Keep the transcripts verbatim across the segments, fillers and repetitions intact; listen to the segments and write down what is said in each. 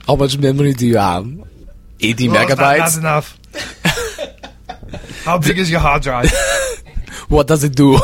How much memory do you have? eighty Oh, megabytes? That's enough. How big is your hard drive? What does it do?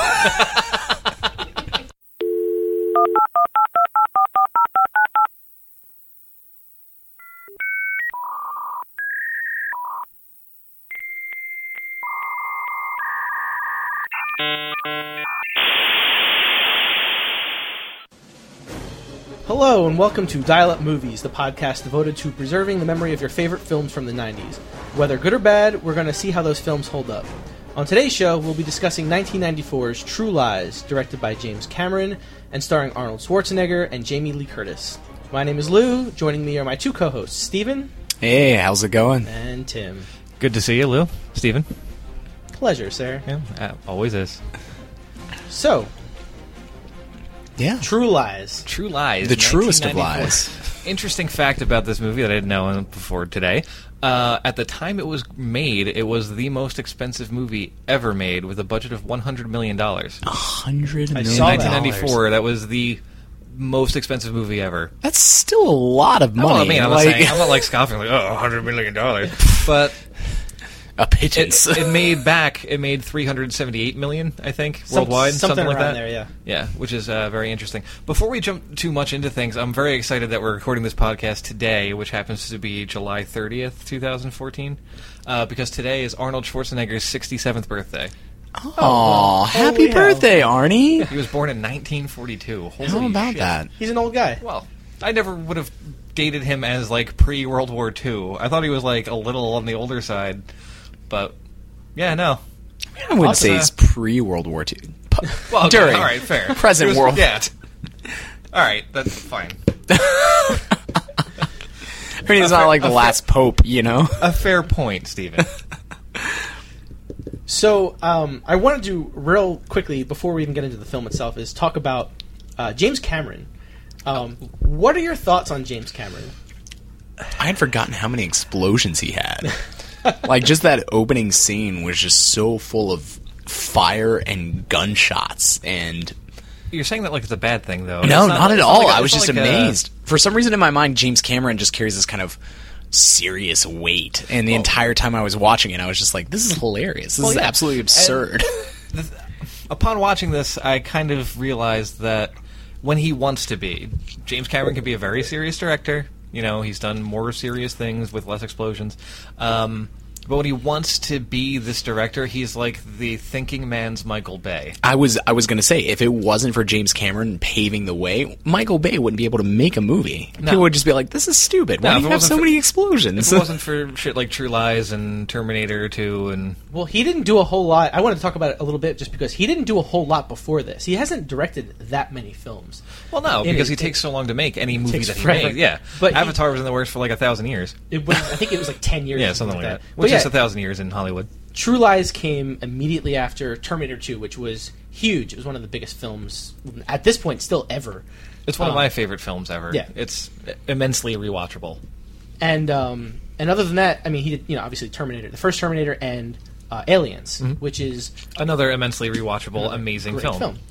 Hello and welcome to Dial Up Movies, the podcast devoted to preserving the memory of your favorite films from the nineties. Whether good or bad, we're going to see how those films hold up. On today's show, we'll be discussing nineteen ninety-four's True Lies, directed by James Cameron and starring Arnold Schwarzenegger and Jamie Lee Curtis. My name is Lou. Joining me are my two co-hosts, Steven. Hey, how's it going? And Tim. Good to see you, Lou. Steven. Pleasure, sir. Yeah, uh, always is. So, Yeah. True Lies. True Lies. The truest of nineteen ninety-four. lies. Interesting fact about this movie that I didn't know before today. Uh, at the time it was made, it was the most expensive movie ever made with a budget of one hundred million dollars. A hundred I million saw In that. nineteen ninety-four, that was the most expensive movie ever. That's still a lot of money. Well, I mean, I'm, like, not saying, I'm not like scoffing, like, oh, one hundred million dollars. But a it, pittance. it made back, it made three hundred seventy-eight million, I think, Some- worldwide, something, something, like around that. there, yeah. Yeah, which is uh, very interesting. Before we jump too much into things, I'm very excited that we're recording this podcast today, which happens to be July thirtieth, twenty fourteen, uh, because today is Arnold Schwarzenegger's sixty-seventh birthday. Aw, happy Holy hell. birthday, Arnie. He was born in nineteen forty-two. Holy How about shit. that? He's an old guy. Well, I never would have dated him as, like, pre-World War Two. I thought he was, like, a little on the older side, but, yeah, no. I wouldn't Awesome. say it's pre-World War Two. P- Well, okay, During. all right, fair. Present It was- world. Yeah. All right, that's fine. I mean, he's not like the last pope, you know? A fair point, Steven. So, um, I wanted to, real quickly, before we even get into the film itself, is talk about uh, James Cameron. Um, what are your thoughts on James Cameron? I had forgotten how many explosions he had. Like, just that opening scene was just so full of fire and gunshots, and... You're saying that like it's a bad thing, though. No, It's not, at it's all. like a- I was it's just not like a- amazed. For some reason in my mind, James Cameron just carries this kind of serious weight. And the Well- entire time I was watching it, I was just like, this is hilarious. This Well, is yeah. absolutely absurd. The th- upon watching this, I kind of realized that when he wants to be, James Cameron can be a very serious director. You know, he's done more serious things with less explosions. Um, but when he wants to be this director, he's like the thinking man's Michael Bay. I was I was going to say, if it wasn't for James Cameron paving the way, Michael Bay wouldn't be able to make a movie. No. People would just be like, this is stupid. Why No, do if you it have wasn't so for- many explosions? If it wasn't for shit like True Lies and Terminator two and... Well, he didn't do a whole lot. I wanted to talk about it a little bit just because he didn't do a whole lot before this. He hasn't directed that many films. Well, no, In because it- he takes so long to make any movie takes that he forever. made. Yeah, But he- Avatar was in the works for like a thousand years. It was, I think it was like ten years. Yeah, or something like that. But Which yeah, is a thousand years in Hollywood. True Lies came immediately after Terminator two, which was huge. It was one of the biggest films, at this point, still ever. It's one of Um, my favorite films ever. yeah. It's immensely rewatchable. And um, and other than that, I mean, he did, you know, obviously Terminator, the first Terminator, and uh, Aliens, which is Another immensely rewatchable, amazing great film. film.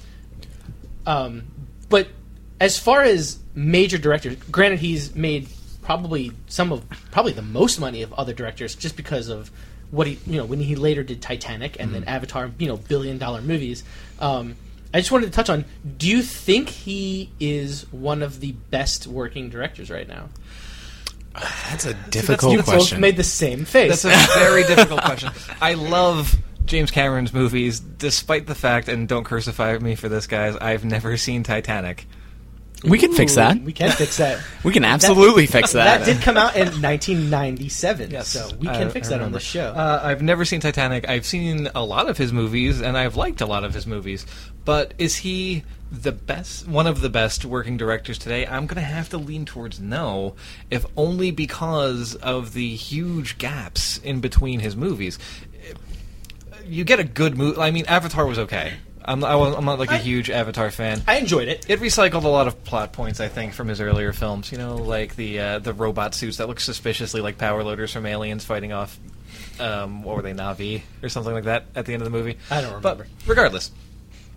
Um, but as far as major directors, granted, he's made probably some of probably the most money of other directors just because of what he, you know, when he later did Titanic and then Avatar, you know, billion dollar movies. Um, I just wanted to touch on: do you think he is one of the best working directors right now? That's a difficult You both question. made the same face. That's a very difficult question. I love James Cameron's movies, despite the fact, and don't crucify me for this, guys, I've never seen Titanic. we can fix Ooh, that. We can fix that. We can absolutely fix that. That did come out in nineteen ninety-seven, Yes, so we I- can fix I that on remember. the show. Uh, I've never seen Titanic. I've seen a lot of his movies, and I've liked a lot of his movies. But is he the best, one of the best working directors today? I'm going to have to lean towards no, if only because of the huge gaps in between his movies. You get a good movie. I mean, Avatar was okay. I'm not, I was, I'm not like a I- huge Avatar fan. I enjoyed it. It recycled a lot of plot points, I think, from his earlier films. You know, like the uh, the robot suits that look suspiciously like power loaders from Aliens fighting off, um, what were they, Na'vi or something like that at the end of the movie. I don't remember. But regardless,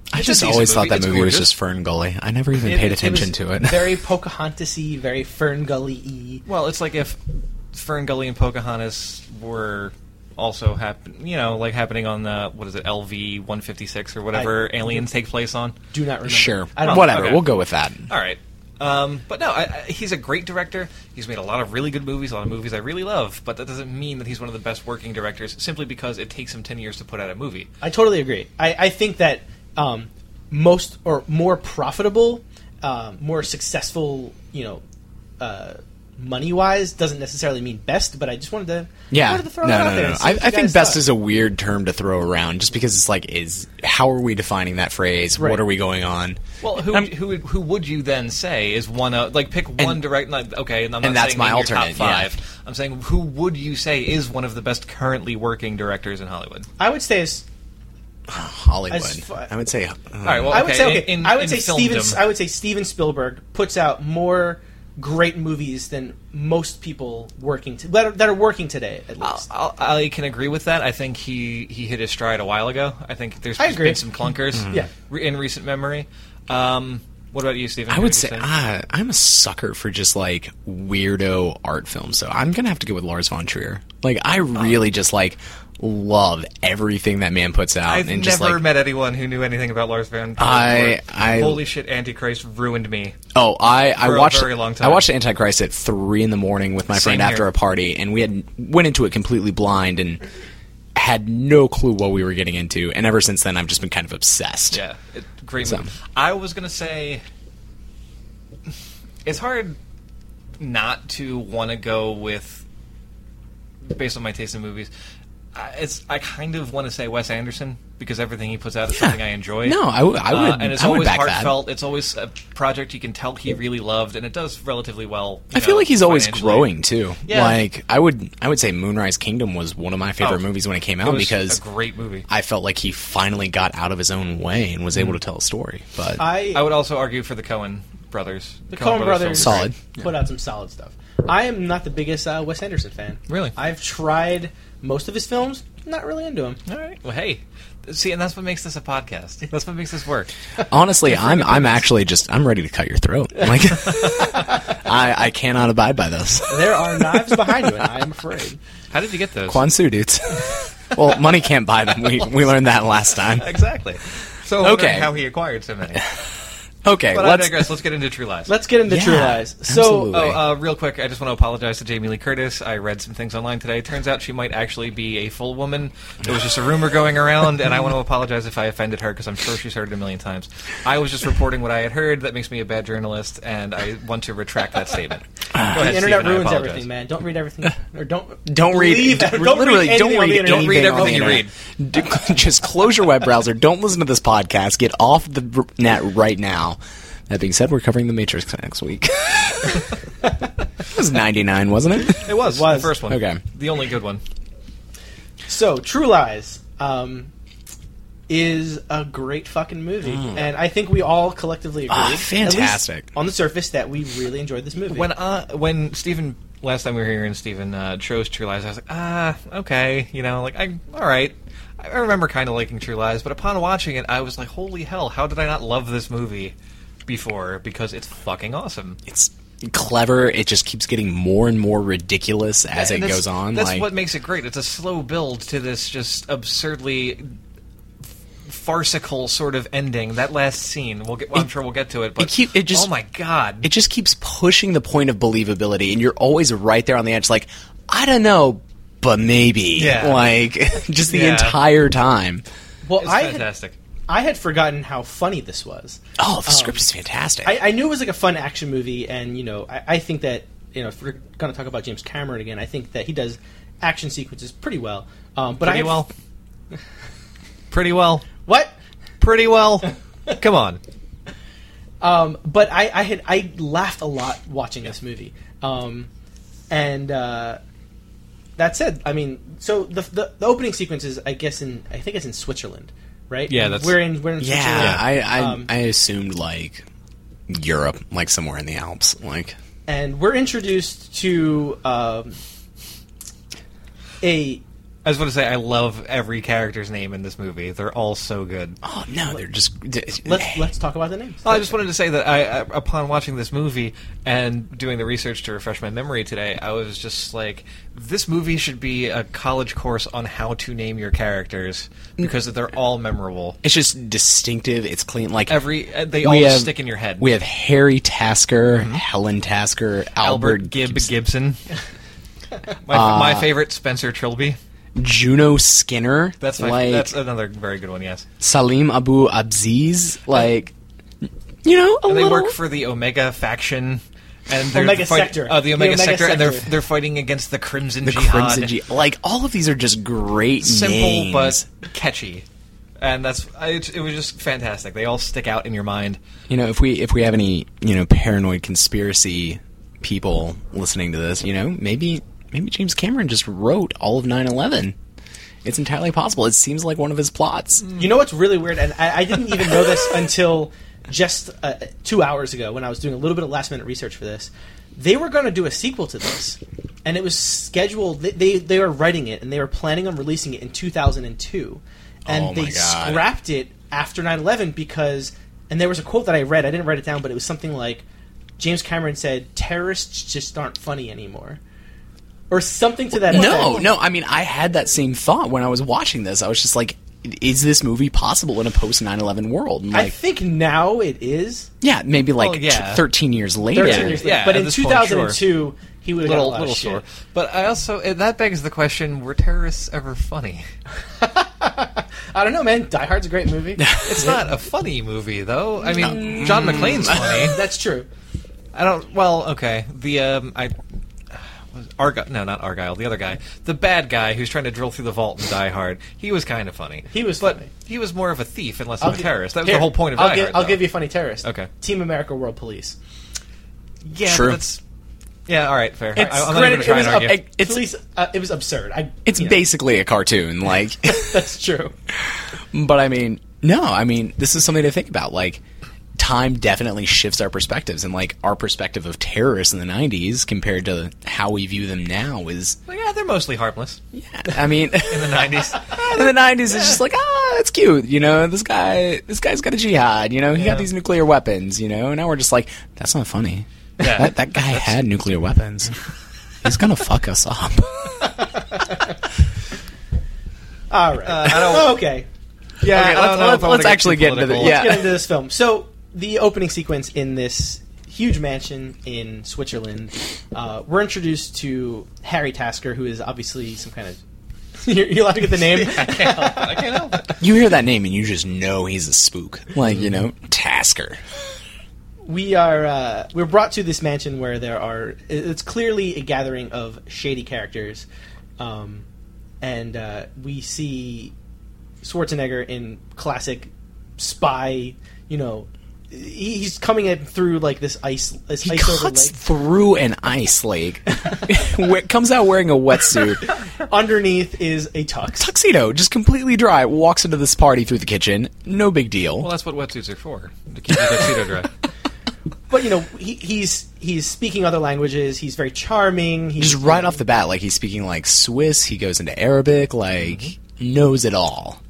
I It's just a decent always thought movie. that It's movie was gorgeous. just Fern Gully. I never even It- paid it attention was to it. Very Pocahontas-y, very Fern Gully-y. Well, it's like if Fern Gully and Pocahontas were also happen, you know, like happening on the what is it, L V one fifty-six or whatever I- aliens take place on. Do not remember. Sure, I don't whatever. okay. We'll go with that. All right. Um, but no, I, I, he's a great director. He's made a lot of really good movies, a lot of movies I really love. But that doesn't mean that he's one of the best working directors simply because it takes him ten years to put out a movie. I totally agree. I, I think that um, most or more profitable, um, more successful, you know, uh, money wise doesn't necessarily mean best. But I just wanted to Yeah, wanted to throw no, that no, out no, there. no. and see I, what I you think guys best thought. is a weird term to throw around, just because it's like, is how are we defining that phrase? Right. What are we going on? Well, who I'm- who who would you then say is one of like pick one direct? Like, okay, and I'm not and that's saying my name your alternate, top yeah. five. I'm saying who would you say is one of the best currently working directors in Hollywood? I would say is Hollywood. As fu- I would say. Uh, All right, well, I would okay, say okay. in- I would in say Steven. filmdom. I would say Steven Spielberg puts out more great movies than most people working to, that, are, that are working today. At I'll, least I'll, I can agree with that. I think he, he hit his stride a while ago. I think there's I just agree. been some clunkers Yeah. re- in recent memory. Um, what about you, Stephen? I What would did you say ah, I'm a sucker for just like weirdo art films, so I'm gonna have to go with Lars von Trier. Like, I really just like love everything that man puts out, I've and just never like met anyone who knew anything about Lars von Trier. I- I- Holy shit, Antichrist ruined me. oh, I I for a watched very long I time. watched Antichrist at three in the morning with my Same friend after here. a party, and we had went into it completely blind and had no clue what we were getting into, and ever since then I've just been kind of obsessed. Yeah, it, great So. movie. I was gonna say it's hard not to want to go with based on my taste in movies. I- It's I kind of want to say Wes Anderson because everything he puts out is Yeah. something I enjoy. No, I, w- I would Uh, and it's I would always back that. heartfelt. It's always a project you can tell he really loved, and it does relatively well. you I feel know, like he's always financially. growing too. Yeah. Like I would, I would say Moonrise Kingdom was one of my favorite Oh, movies when it came It out was because a great movie. I felt like he finally got out of his own way and was able to tell a story. But I I would also argue for the Coen brothers. the Coen brothers films are Solid. great. put out some solid stuff. I am not the biggest uh, Wes Anderson fan. Really? I've tried most of his films. Not really into him. All right. Well, hey, see, and that's what makes this a podcast. That's what makes this work. honestly, I'm I'm actually just I'm ready to cut your throat. Like I I cannot abide by this. There are knives behind you, and I am afraid. How did you get those? Kwansu dudes. Well, money can't buy them. We we learned that last time. Exactly. So Okay. okay, how he acquired so many. Okay, But I let's. digress. Let's get into True Lies. Let's get into Yeah, True Lies. So, absolutely. Oh, uh, real quick, I just want to apologize to Jamie Lee Curtis. I read some things online today. Turns out she might actually be a full woman. It was just a rumor going around, and I want to apologize if I offended her because I'm sure she's heard it a million times. I was just reporting what I had heard. That makes me a bad journalist, and I want to retract that statement. Go ahead, the internet Stephen, I ruins apologize. everything, man. Don't read everything, or don't Don't read. believe- d- don't literally, read don't anything on read. the internet. Don't read anything on the everything you internet. D- Just close your web browser. Don't listen to this podcast. Get off the r- net right now. That being said, we're covering The Matrix next week. It was ninety-nine, wasn't it? It was, Was. the first one. Okay. The only good one. So, True Lies um, is a great fucking movie, and I think we all collectively agree, Ah, at least fantastic. on the surface, that we really enjoyed this movie. When uh, when Stephen last time we were here and Stephen uh, chose True Lies, I was like, ah, okay, you know, like I all right. I remember kind of liking True Lies, but upon watching it, I was like, holy hell, how did I not love this movie before? Because it's fucking awesome. It's clever. It just keeps getting more and more ridiculous as And it that's- goes on. That's like, what makes it great. It's a slow build to this just absurdly farcical sort of ending. That last scene, we'll get. Well, I'm It- sure we'll get to it. But it keep- it just- oh my god, it just keeps pushing the point of believability, and you're always right there on the edge. Like, I don't know, but maybe. Yeah. Like, just the Yeah. entire time. well, it's I had, fantastic. I had forgotten how funny this was. Oh, the script is fantastic. I, I knew it was like a fun action movie, and you know, I, I think that you know, if we're going to talk about James Cameron again, I think that he does action sequences pretty well. Um, but Pretty I well. Pretty well. What? Pretty well. Come on. Um, but I, I had I laughed a lot watching this movie, um, and uh, that said, I mean, so the, the the opening sequence is, I guess, in I think it's in Switzerland, right? Yeah, that's- we're in we're in yeah, Switzerland. I I, Um, I assumed like Europe, like somewhere in the Alps, like. and we're introduced to um, a I was going to say, I love every character's name in this movie. They're all so good. Oh no, they're just. Let's let's talk about the names. Well, I just wanted to say that I, I, upon watching this movie and doing the research to refresh my memory today, I was just like, this movie should be a college course on how to name your characters because they're all memorable. It's just distinctive. It's clean. Like Every uh, they all we just have- stick in your head. We have Harry Tasker, Helen Tasker, Albert, Albert Gibb Gibson, Gibson. my, my favorite, Spencer Trilby. Juno Skinner. That's my, like that's another very good one. Yes, Salim Abu Abziz. Like, you know, a and they little. work for the Omega faction. And they're Omega fight- Sector. Oh, the The Omega, Omega Sector, and they're Sector. they're fighting against the Crimson the Jihad. Crimson G. Like, all of these are just great Simple names. but catchy, and that's it, it was just fantastic. They all stick out in your mind. You know, if we if we have any you know paranoid conspiracy people listening to this, you know, maybe maybe James Cameron just wrote all of nine eleven. It's entirely possible. It seems like one of his plots. You know what's really weird, and I, I didn't even know this until just uh, two hours ago when I was doing a little bit of last minute research for this. They were going to do a sequel to this, and it was scheduled. They, they they were writing it, and they were planning on releasing it in two thousand two, and Oh my they God. scrapped it after nine eleven because. And there was a quote that I read. I didn't write it down, but it was something like, James Cameron said, "Terrorists just aren't funny anymore," or something to that effect. No, no. I mean, I had that same thought when I was watching this. I was just like, is this movie possible in a post nine eleven world? And I like, think now it is. yeah, maybe like Well, yeah. t- thirteen years later. thirteen Yeah. years later. Yeah, but at in this two point, thousand two, he would have got a Little lot little of shit. sore, but I also uh, that begs the question: were terrorists ever funny? I don't know, man. Die Hard's a great movie. It's not a funny movie, though. I mean, John McClane's funny. That's true. I don't. Well, okay. The um, I. was Argyle, no, not Argyle. The other guy, the bad guy who's trying to drill through the vault in Die Hard. He was kind of funny. He was but funny. he was more of a thief and less I'll of a gi- terrorist. That was Here, the whole point of I'll Die gi- Hard. I'll though. give you a funny terrorist. Okay. Team America World Police. Yeah, True. but that's. Yeah, all right, fair. It's- I, I'm not Granted, even trying it to was argue. ab- It's- police, uh, it was absurd. I, It's you know, basically a cartoon. Like, that's true. but I mean, no. I mean, this is something to think about. Like, time definitely shifts our perspectives, and like our perspective of terrorists in the nineties compared to how we view them now is. Well, yeah, they're mostly harmless Yeah, I mean, in the nineties. in the nineties, it's just like, ah, that's cute. You know, this guy, this guy's got a jihad. You know, he Yeah. got these nuclear weapons. You know, and now we're just like, that's not funny. Yeah. That that guy had nuclear weapons. He's gonna fuck us up. All right. Uh, I don't- okay. Yeah, Okay, I don't let's- know let's- if I wanna let's get actually too get into the- political. yeah. Let's get into this film. So, the opening sequence in this huge mansion in Switzerland, uh, we're introduced to Harry Tasker, who is obviously some kind of. You're, you're allowed to get the name. I can't help it. I can't help it. You hear that name and you just know he's a spook. Like, you know, Tasker. We are uh, we're brought to this mansion where there are it's clearly a gathering of shady characters, um, and uh, we see Schwarzenegger in classic spy. You know, he, he's coming in through like this ice this He ice over cuts lake. through an ice lake. We- comes out wearing a wetsuit. Underneath is a tux. Tuxedo, just completely dry. Walks into this party through the kitchen. No big deal. Well, that's what wetsuits are for, to keep your tuxedo dry. But you know, he, he's he's speaking other languages. He's very charming. He's Just right off the bat, like he's speaking like Swiss. He goes into Arabic. Like knows it all.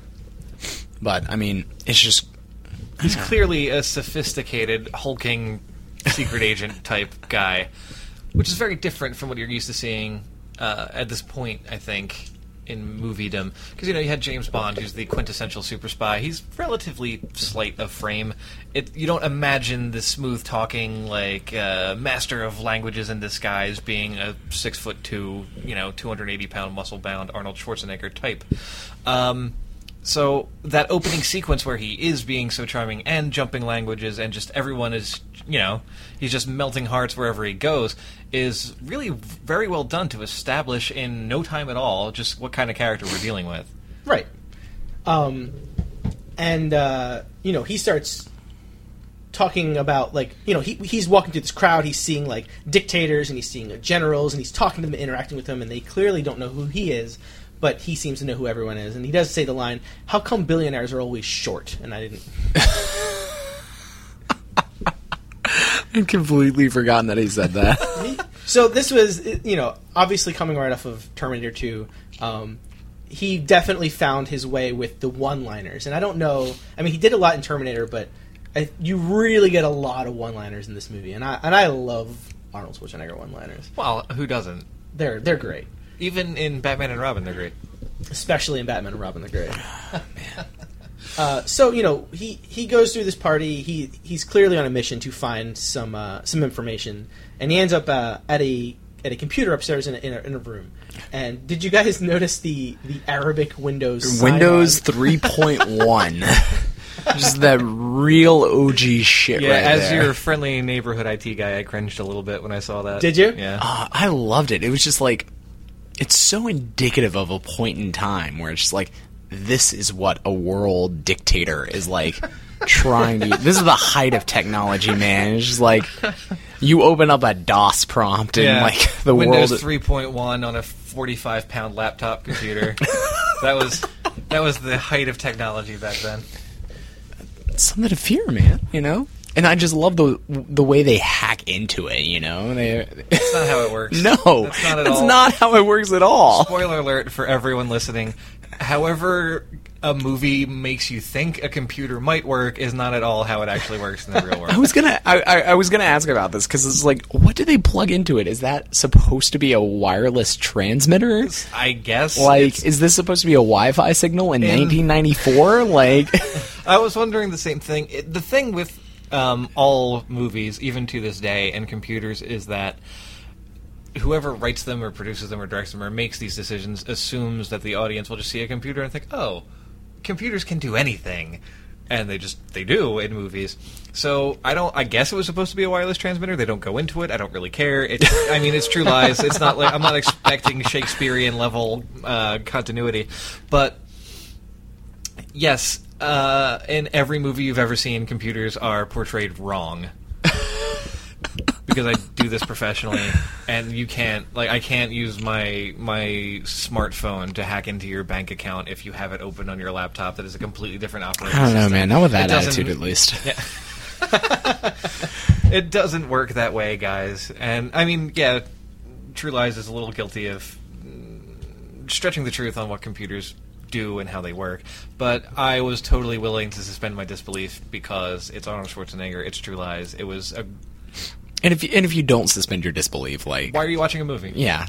But I mean, it's just He's clearly a sophisticated, hulking, secret agent type guy, which is very different from what you're used to seeing uh, at this point, I think, in moviedom. Because, you know, you had James Bond, who's the quintessential super spy. He's relatively slight of frame. It, you don't imagine the smooth-talking, like, uh, master of languages in disguise being a six foot two, you know, two hundred eighty pound muscle-bound Arnold Schwarzenegger type. Um... So that opening sequence where he is being so charming and jumping languages and just everyone is, you know, he's just melting hearts wherever he goes is really very well done to establish in no time at all just what kind of character we're dealing with. Right. Um, and, uh, you know, he starts talking about, like, you know, he he's walking through this crowd, he's seeing, like, dictators, and he's seeing uh, generals, and he's talking to them, interacting with them, and they clearly don't know who he is, but he seems to know who everyone is. And he does say the line, "How come billionaires are always short?" And I didn't... I'd completely forgotten that he said that. So this was, you know, obviously coming right off of Terminator two. Um, he definitely found his way with the one-liners. And I don't know... I mean, he did a lot in Terminator, but I, you really get a lot of one-liners in this movie. And I and I love Arnold Schwarzenegger one-liners. Well, who doesn't? They're they're great. Even in Batman and Robin, they're great. Especially in Batman and Robin, they're great. Man. Uh, so, you know, he, he goes through this party. He He's clearly on a mission to find some uh, some information. And he ends up uh, at a at a computer upstairs in a, in a, in a room. And did you guys notice the, the Arabic Windows Windows sign-on? three point one. Just that real O G shit Yeah, right as there. your friendly neighborhood I T guy, I cringed a little bit when I saw that. Did you? Yeah. Uh, I loved it. It was just like, it's so indicative of a point in time where it's just like, this is what a world dictator is like trying to... This is the height of technology, man. It's just like, you open up a DOS prompt and Yeah. like the Windows world... three point one on a forty-five pound laptop computer. that was that was the height of technology back then. Something to fear, man, you know? And I just love the the way they hack into it, you know? They, That's not how it works. no, that's not at that's all. not how it works at all. Spoiler alert for everyone listening. However a movie makes you think a computer might work is not at all how it actually works in the real world. I was gonna, I, I, I was gonna ask about this because it's like, what do they plug into it? Is that supposed to be a wireless transmitter? I guess. Like, it's- is this supposed to be a Wi-Fi signal in, In- nineteen ninety-four? Like, I was wondering the same thing. It, the thing with um, all movies, even to this day, and computers, is that whoever writes them or produces them or directs them or makes these decisions assumes that the audience will just see a computer and think, oh, computers can do anything. And they just, they do in movies. So, I don't, I guess it was supposed to be a wireless transmitter. They don't go into it. I don't really care. It's, I mean, it's True Lies. It's not like, I'm not expecting Shakespearean level uh, continuity. But, yes, uh, in every movie you've ever seen, computers are portrayed wrong. Because I do this professionally, and you can't, like, I can't use my my smartphone to hack into your bank account if you have it open on your laptop that is a completely different operating I don't know, system. man. Not with that It doesn't- attitude, at least. Yeah. It doesn't work that way, guys. And, I mean, yeah, True Lies is a little guilty of mm, stretching the truth on what computers do and how they work. But I was totally willing to suspend my disbelief because it's Arnold Schwarzenegger, it's True Lies. It was a... And if you, and if you don't suspend your disbelief, like, Why are you watching a movie? yeah.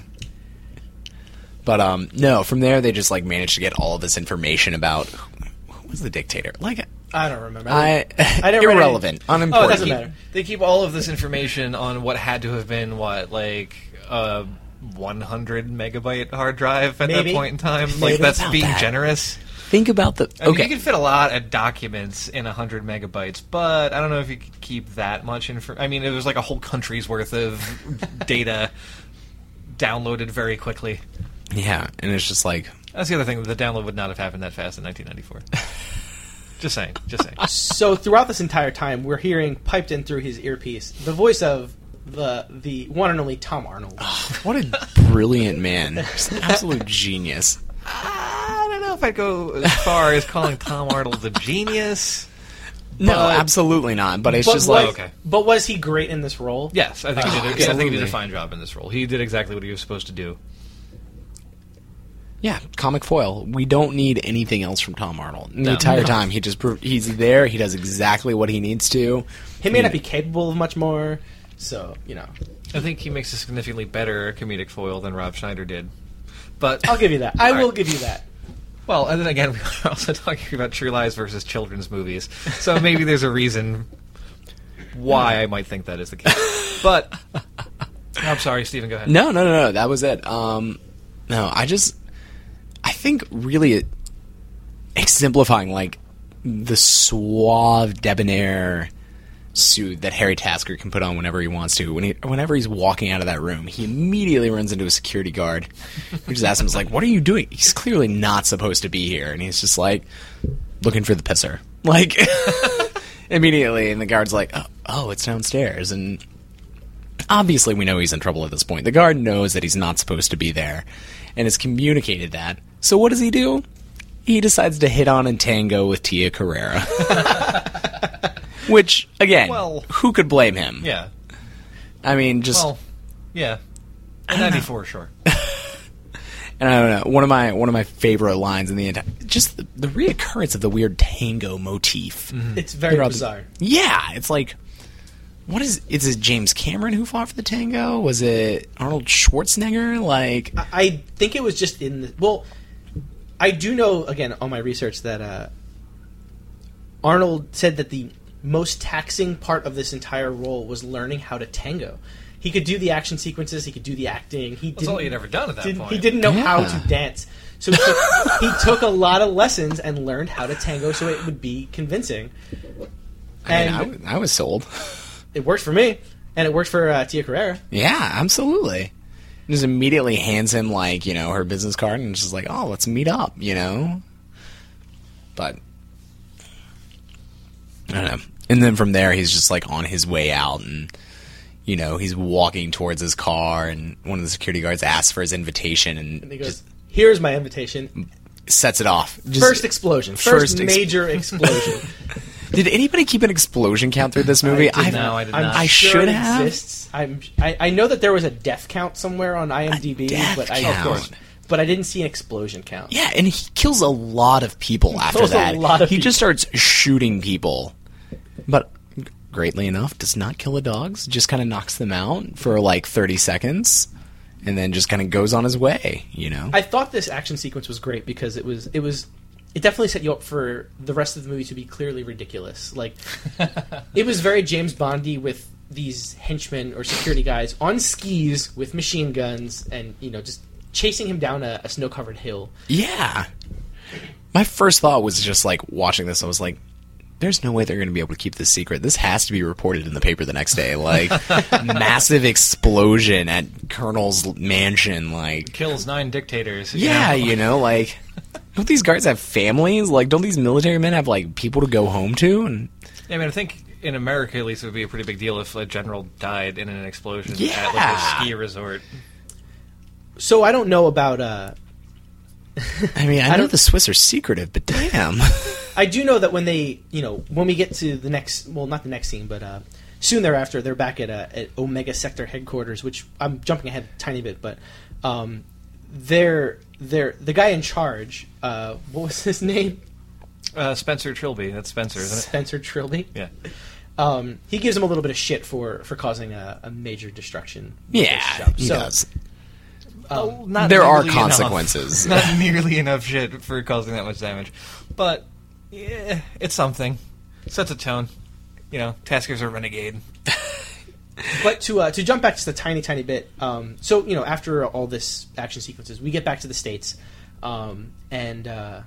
But um, no, from there they just like managed to get all of this information about who, who was the dictator. Like, I don't remember. I, I never read irrelevant, Oh, it unimportant. doesn't keep, matter. They keep all of this information on what had to have been, what, like, a one hundred megabyte hard drive at Maybe. that point in time? Maybe. Like, that's About being that. generous. Think about the I mean, okay. you can fit a lot of documents in one hundred megabytes, but I don't know if you could keep that much info. I mean, it was like a whole country's worth of data downloaded very quickly. Yeah, and it's just like, That's the other thing. The download would not have happened that fast in nineteen ninety-four. Just saying. Just saying. So throughout this entire time, we're hearing piped in through his earpiece the voice of the the one and only Tom Arnold. what a brilliant man, just an absolute genius. I don't know if I'd go as far as calling Tom Arnold a genius. No, But- absolutely not. But it's but just was, like, okay. But was he great in this role? Yes, I think, Oh, he did, a- I think he did absolutely. a fine job in this role. He did exactly what he was supposed to do. yeah, comic foil. We don't need anything else from Tom Arnold. The No. entire No. time, he just pro- he's there. He does exactly what he needs to. He may not be capable of much more, so, you know. I think he makes a significantly better comedic foil than Rob Schneider did. But I'll give you that. I All will right. give you that. well, and then again, we're also talking about True Lies versus children's movies, so maybe there's a reason why I might think that is the case. But I'm sorry, Stephen. Go ahead. No, no, no, no. That was it. Um, no, I just, I think really it, exemplifying like the suave, debonair suit that Harry Tasker can put on whenever he wants to. When he, whenever he's walking out of that room, he immediately runs into a security guard. He just asks him, "He's like, what are you doing?" He's clearly not supposed to be here, and he's just like looking for the pisser, like immediately. And the guard's like, "Oh, oh it's downstairs," and obviously we know he's in trouble at this point. The guard knows that he's not supposed to be there and has communicated that. So what does he do? He decides to hit on and tango with Tia Carrera. Which, again, Well- who could blame him? Yeah. I mean, just... Well, yeah. In ninety-four, sure. And I don't know, one of my one of my favorite lines in the entire, just the, the reoccurrence of the weird tango motif. Mm-hmm. It's very Throughout the- bizarre. Yeah, it's like, what is? Is it James Cameron who fought for the tango? Was it Arnold Schwarzenegger? Like, I, I think it was just in the... Well, I do know, again, on my research, that uh, Arnold said that the most taxing part of this entire role was learning how to tango. He could do the action sequences, he could do the acting. He That's didn't, all he'd ever done at that didn't- point. He didn't know how Yeah. to dance. So he took, he took a lot of lessons and learned how to tango so it would be convincing. I mean, And I, w- I was sold. it worked for me, and it worked for uh, Tia Carrera. Yeah, absolutely. Just immediately hands him, like, you know, her business card and just like, oh, let's meet up, you know? But, I don't know. And then from there, he's just, like, on his way out and, you know, he's walking towards his car and one of the security guards asks for his invitation and, And he goes, just here's my invitation. sets it off. Just- First explosion. First, first ex- major explosion. Did anybody keep an explosion count through this movie? I did I've- No, I did I'm not. I sure should it have. Exists. I'm, I, I know that there was a death count somewhere on IMDb, death but I, count. of course, but I didn't see an explosion count. Yeah, and he kills a lot of people after kills a that. lot of he just people. starts shooting people. But greatly enough, does not kill the dogs, just kind of knocks them out for like thirty seconds and then just kind of goes on his way, you know? I thought this action sequence was great because it was it was it definitely set you up for the rest of the movie to be clearly ridiculous. Like it was very James Bondy with these henchmen or security guys on skis with machine guns and, you know, just chasing him down a, a snow-covered hill. Yeah. My first thought was just like watching this, I was like, there's no way they're going to be able to keep this secret. This has to be reported in the paper the next day. Like, massive explosion at Colonel's mansion. Like, Kills nine dictators. you yeah, know? you know, like, don't these guards have families? Like, don't these military men have, like, people to go home to? And I mean, I think in America, at least, it would be a pretty big deal if a general died in an explosion at like Yeah. a ski resort. So I don't know about... Uh, I mean, I, I know don't- the Swiss are secretive, but damn. I do know that when they, you know, when we get to the next, well, not the next scene, but uh, soon thereafter, they're back at, uh, at Omega Sector headquarters, which I'm jumping ahead a tiny bit, but um, they're, they're, the guy in charge, uh, what was his name? Uh, Spencer Trilby. That's Spencer, isn't it? Spencer Trilby. Yeah. Um, he gives him a little bit of shit for, for causing a, a major destruction. with Yeah, this shop. he So, does. Oh, not There are nearly enough. consequences. Not nearly enough shit for causing that much damage. But, yeah, it's something. Sets a tone. You know, Tasker's a renegade. But to uh, to jump back just a tiny, tiny bit, um, so, you know, after all this action sequences, we get back to the States, um, and uh,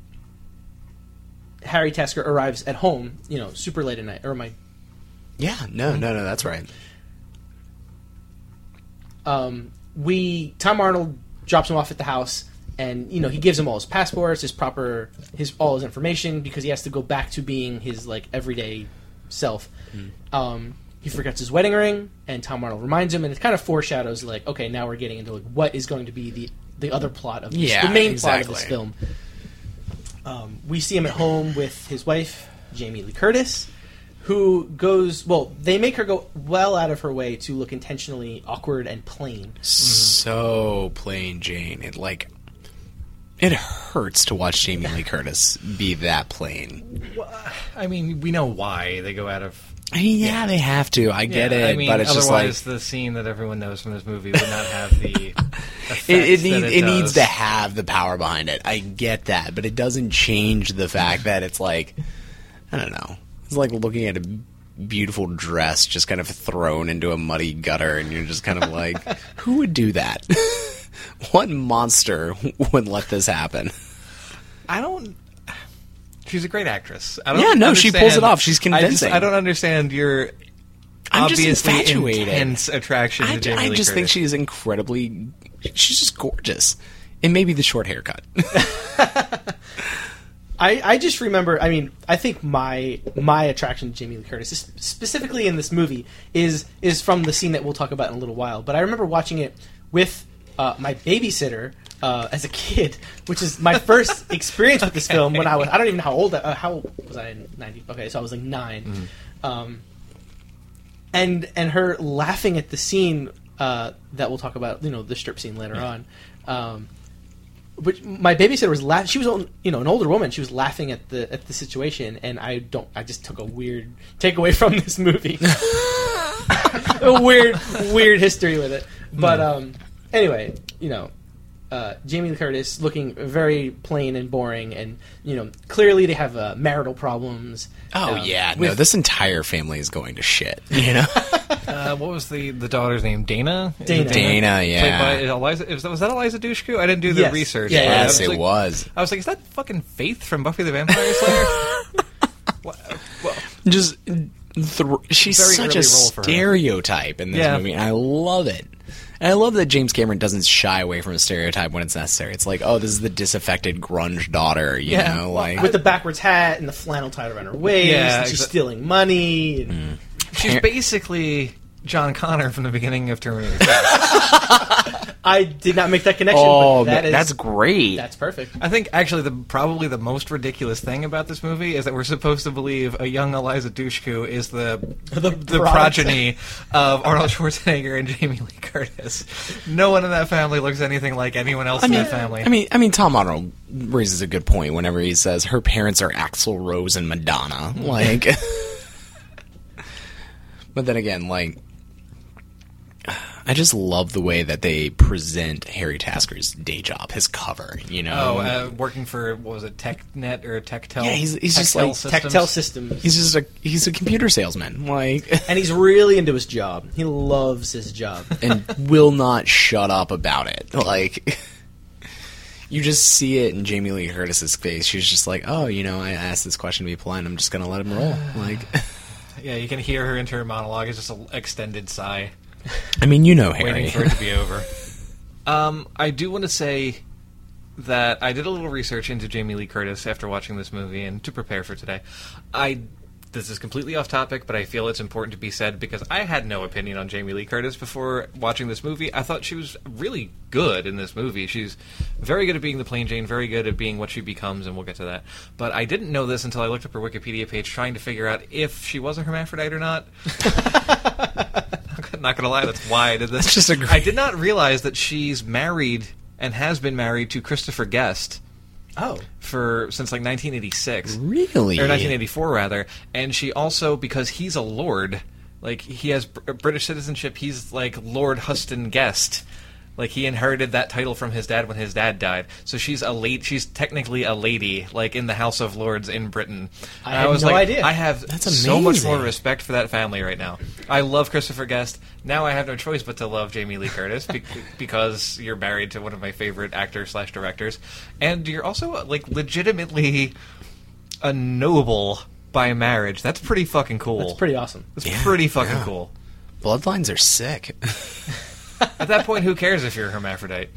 Harry Tasker arrives at home, you know, super late at night, or my, Yeah, no, no, no, that's right. um, we, Tom Arnold drops him off at the house, and, you know, he gives him all his passports, his proper, his, all his information, because he has to go back to being his, like, everyday self. Mm. Um, he forgets his wedding ring, and Tom Arnold reminds him, and it kind of foreshadows, like, okay, now we're getting into, like, what is going to be the, the other plot of this, Yeah, the main plot of this exactly. film. Um, we see him at home with his wife, Jamie Lee Curtis, who goes, well, they make her go well out of her way to look intentionally awkward and plain. So plain Jane. It, like, it hurts to watch Jamie Lee Curtis be that plain. I mean, we know why they go out of... I mean, yeah, they have to. I get Yeah, it, I mean, but it's just like... otherwise the scene that everyone knows from this movie would not have the effects It, it, that need, it, it needs does. to have the power behind it. I get that, but it doesn't change the fact that it's like, I don't know. It's like looking at a beautiful dress just kind of thrown into a muddy gutter, and you're just kind of like, who would do that? What monster would let this happen? I don't... She's a great actress. I don't Yeah, no, she understand- pulls it off. She's I, just, convincing. I don't understand your I'm just obviously infatuated. intense attraction to I, Jamie I Lee just think Curtis. she's incredibly... She's just gorgeous. And maybe the short haircut. I, I just remember, I mean, I think my my attraction to Jamie Lee Curtis, is specifically in this movie, is is from the scene that we'll talk about in a little while. But I remember watching it with uh, my babysitter uh, as a kid, which is my first experience with this film when I was, I don't even know how old, I, uh, how old was I in ninety? Okay, so I was like nine. Mm-hmm. Um, and and her laughing at the scene uh, that we'll talk about, you know, the strip scene later Yeah. on. Um, but my babysitter was laughing. She was, you know, an older woman. She was laughing at the at the situation, and I don't. I just took a weird takeaway from this movie. A weird, weird history with it. But um, anyway, you know, uh, Jamie Lee Curtis looking very plain and boring, and you know, clearly they have uh, marital problems. Oh um, yeah, with, no, this entire family is going to shit. You know, Uh, what was the, the daughter's name? Dana? Is it Dana. Dana, yeah. Played by Eliza. Was that, was that Eliza Dushku? I didn't do the Yes. research. Yeah, but yeah, I yes, was it like, was. I was like, is that fucking Faith from Buffy the Vampire Slayer? What- well, Just th- she's Very such a early role for her. stereotype in this Yeah. movie, and I love it. And I love that James Cameron doesn't shy away from a stereotype when it's necessary. It's like, oh, this is the disaffected grunge daughter, you Yeah. know, like with the backwards hat and the flannel tied around her waist. Yeah, and she's exa- stealing money. And, she's basically John Connor from the beginning of Terminator two. I did not make that connection. oh, but that is, that's great. That's perfect. I think actually the probably the most ridiculous thing about this movie is that we're supposed to believe a young Eliza Dushku is the The the, product. progeny of Arnold Schwarzenegger and Jamie Lee Curtis. No one in that family looks anything like anyone else I mean, in that family. I mean, I mean, Tom Arnold raises a good point whenever he says her parents are Axl Rose and Madonna. Like, but then again, like, I just love the way that they present Harry Tasker's day job, his cover. You know, oh, uh, working for what was it, TechNet or TechTel? Yeah, he's- he's just Techtel like Systems? Tactile systems. he's just a he's a computer salesman, like, and he's really into his job. He loves his job. and will not shut up about it. Like, you just see it in Jamie Lee Curtis's face. She's just like, oh, you know, I asked this question to be polite. I'm just gonna let him roll. Like, Yeah, you can hear her inner monologue. It's just an extended sigh, I mean, you know, Harry. waiting for it to be over. Um, I do want to say that I did a little research into Jamie Lee Curtis after watching this movie and to prepare for today. I this is completely off topic, but I feel it's important to be said because I had no opinion on Jamie Lee Curtis before watching this movie. I thought she was really good in this movie. She's very good at being the plain Jane, very good at being what she becomes, and we'll get to that. But I didn't know this until I looked up her Wikipedia page trying to figure out if she was a hermaphrodite or not. Not gonna lie, that's why I did this. That's just a great- I did not realize that she's married and has been married to Christopher Guest Oh. for since like nineteen eighty-six. Really? Or nineteen eighty-four, rather. And she also, because he's a lord, like, he has br- British citizenship, he's like Lord Huston Guest. Like, he inherited that title from his dad when his dad died. So she's a late. She's technically a lady, like, in the House of Lords in Britain. I And had was no like, idea. I have That's so much amazing. more respect for that family right now. I love Christopher Guest. Now I have no choice but to love Jamie Lee Curtis be- because you're married to one of my favorite actors slash directors. And you're also, like, legitimately a noble by marriage. That's pretty fucking cool. That's pretty awesome. That's Yeah, pretty fucking yeah. cool. Bloodlines are sick. At that point, who cares if you're a hermaphrodite?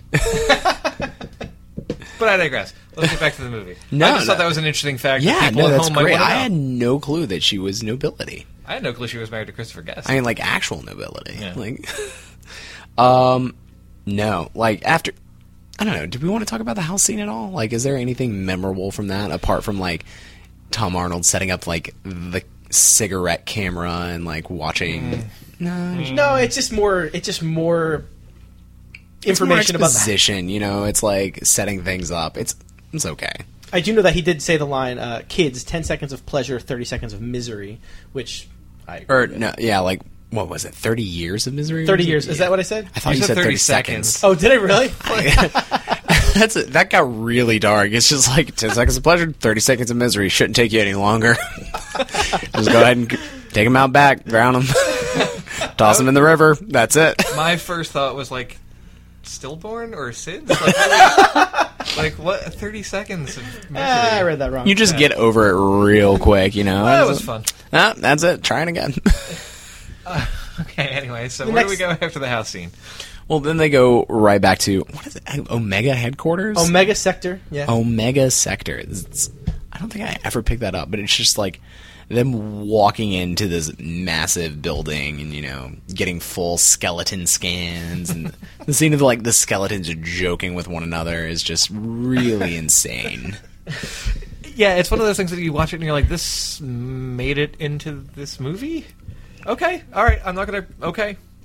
But I digress. Let's get back to the movie. No, I just no. thought that was an interesting fact. that Yeah, people no, at that's home might great. wanna I know. had no clue that she was nobility. I had no clue she was married to Christopher Guest. I mean, like, actual nobility. Yeah. Like, um, no, like, after, I don't know, did we want to talk about the house scene at all? Like, is there anything memorable from that, apart from, like, Tom Arnold setting up, like, the cigarette camera and, like, watching... No, No, it's just more. It's just more it's more information about the exposition, you know, it's, like, setting things up. It's, it's okay. I do know that he did say the line, uh, "Kids, ten seconds of pleasure, thirty seconds of misery," which I Or, no, yeah, like, what was it, thirty years of misery? thirty years. Is that what I said? I thought You you, said said thirty thirty seconds. Oh, did I really? That's a, that got really dark. It's just like ten seconds of pleasure, thirty seconds of misery. Shouldn't take you any longer. Just go ahead and g- take them out back, drown them, toss them in the river. That's it. My first thought was like, stillborn or S I D S? Like, what, like what? Thirty seconds of misery. Ah, I read that wrong. You just get over it real quick, you know. That was fun. Ah, that's it. Trying again. Okay, anyway, so The where next- do we go after the house scene? Well, then they go right back to what is it? Omega headquarters. Omega Sector. Yeah. Omega Sector. It's, I don't think I ever picked that up, but it's just like them walking into this massive building and, you know, getting full skeleton scans, and the scene of like the skeletons joking with one another is just really insane. Yeah, it's one of those things that you watch it and you're like, this made it into this movie? Okay, all right, I'm not gonna. Okay,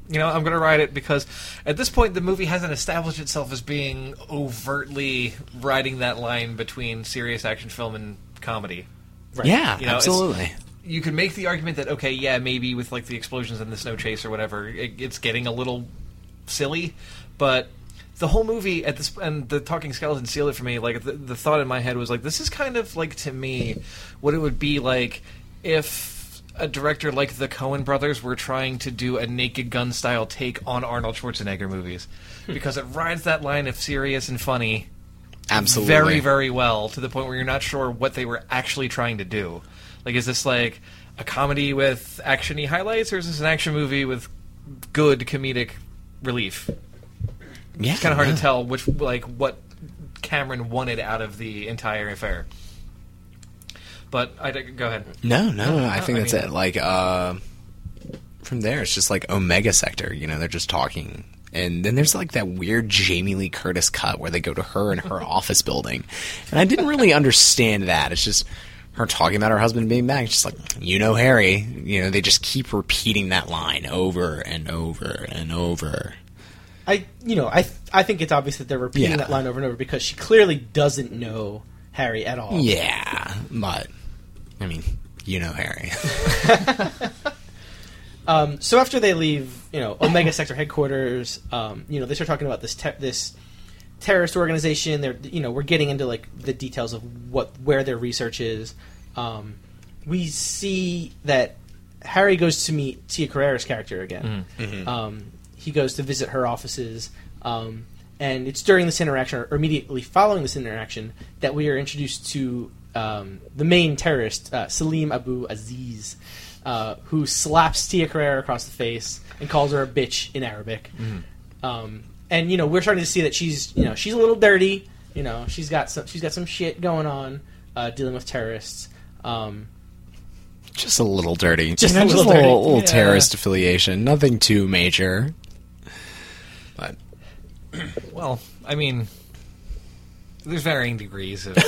You know, I'm going to ride it because at this point the movie hasn't established itself as being overtly riding that line between serious action film and comedy. Right. Yeah, you know, absolutely. You could make the argument that, okay, yeah, maybe with like the explosions and the snow chase or whatever, it, it's getting a little silly, but the whole movie at this, and the Talking Skeleton sealed it for me. Like the, the thought in my head was like, this is kind of like, to me, what it would be like if a director like the Coen brothers were trying to do a Naked Gun style take on Arnold Schwarzenegger movies, because it rides that line of serious and funny absolutely very, very well, to the point where you're not sure what they were actually trying to do. Like, is this like a comedy with action-y highlights, or is this an action movie with good comedic relief? Yeah, it's kind of hard yeah. to tell which, like, what Cameron wanted out of the entire affair. But I go ahead. No, no, no. I No, think I that's mean- it. Like, uh, from there, it's just like Omega Sector. You know, they're just talking, and then there's like that weird Jamie Lee Curtis cut where they go to her in her office building, and I didn't really understand that. It's just her talking about her husband being back. It's just like, you know, Harry. You know, they just keep repeating that line over and over and over. I, you know, I, I think it's obvious that they're repeating Yeah. that line over and over because she clearly doesn't know Harry at all. Yeah, but I mean, you know, Harry. Um, so after they leave, you know, Omega Sector headquarters, um, you know, they start talking about this te- this terrorist organization. They're, you know, we're getting into like the details of what where their research is. Um, we see that Harry goes to meet Tia Carrere's character again. Mm-hmm. Um, he goes to visit her offices, um, and it's during this interaction, or immediately following this interaction, that we are introduced to um, the main terrorist, uh, Salim Abu Aziz. Uh, who slaps Tia Carrere across the face and calls her a bitch in Arabic. Mm-hmm. Um, and you know, we're starting to see that she's, you know, she's a little dirty. You know, she's got some, she's got some shit going on, uh, dealing with terrorists. Um, Just a little dirty. Just You know, a little just dirty. little, little Yeah. terrorist affiliation. Nothing too major. But Well, I mean, there's varying degrees of,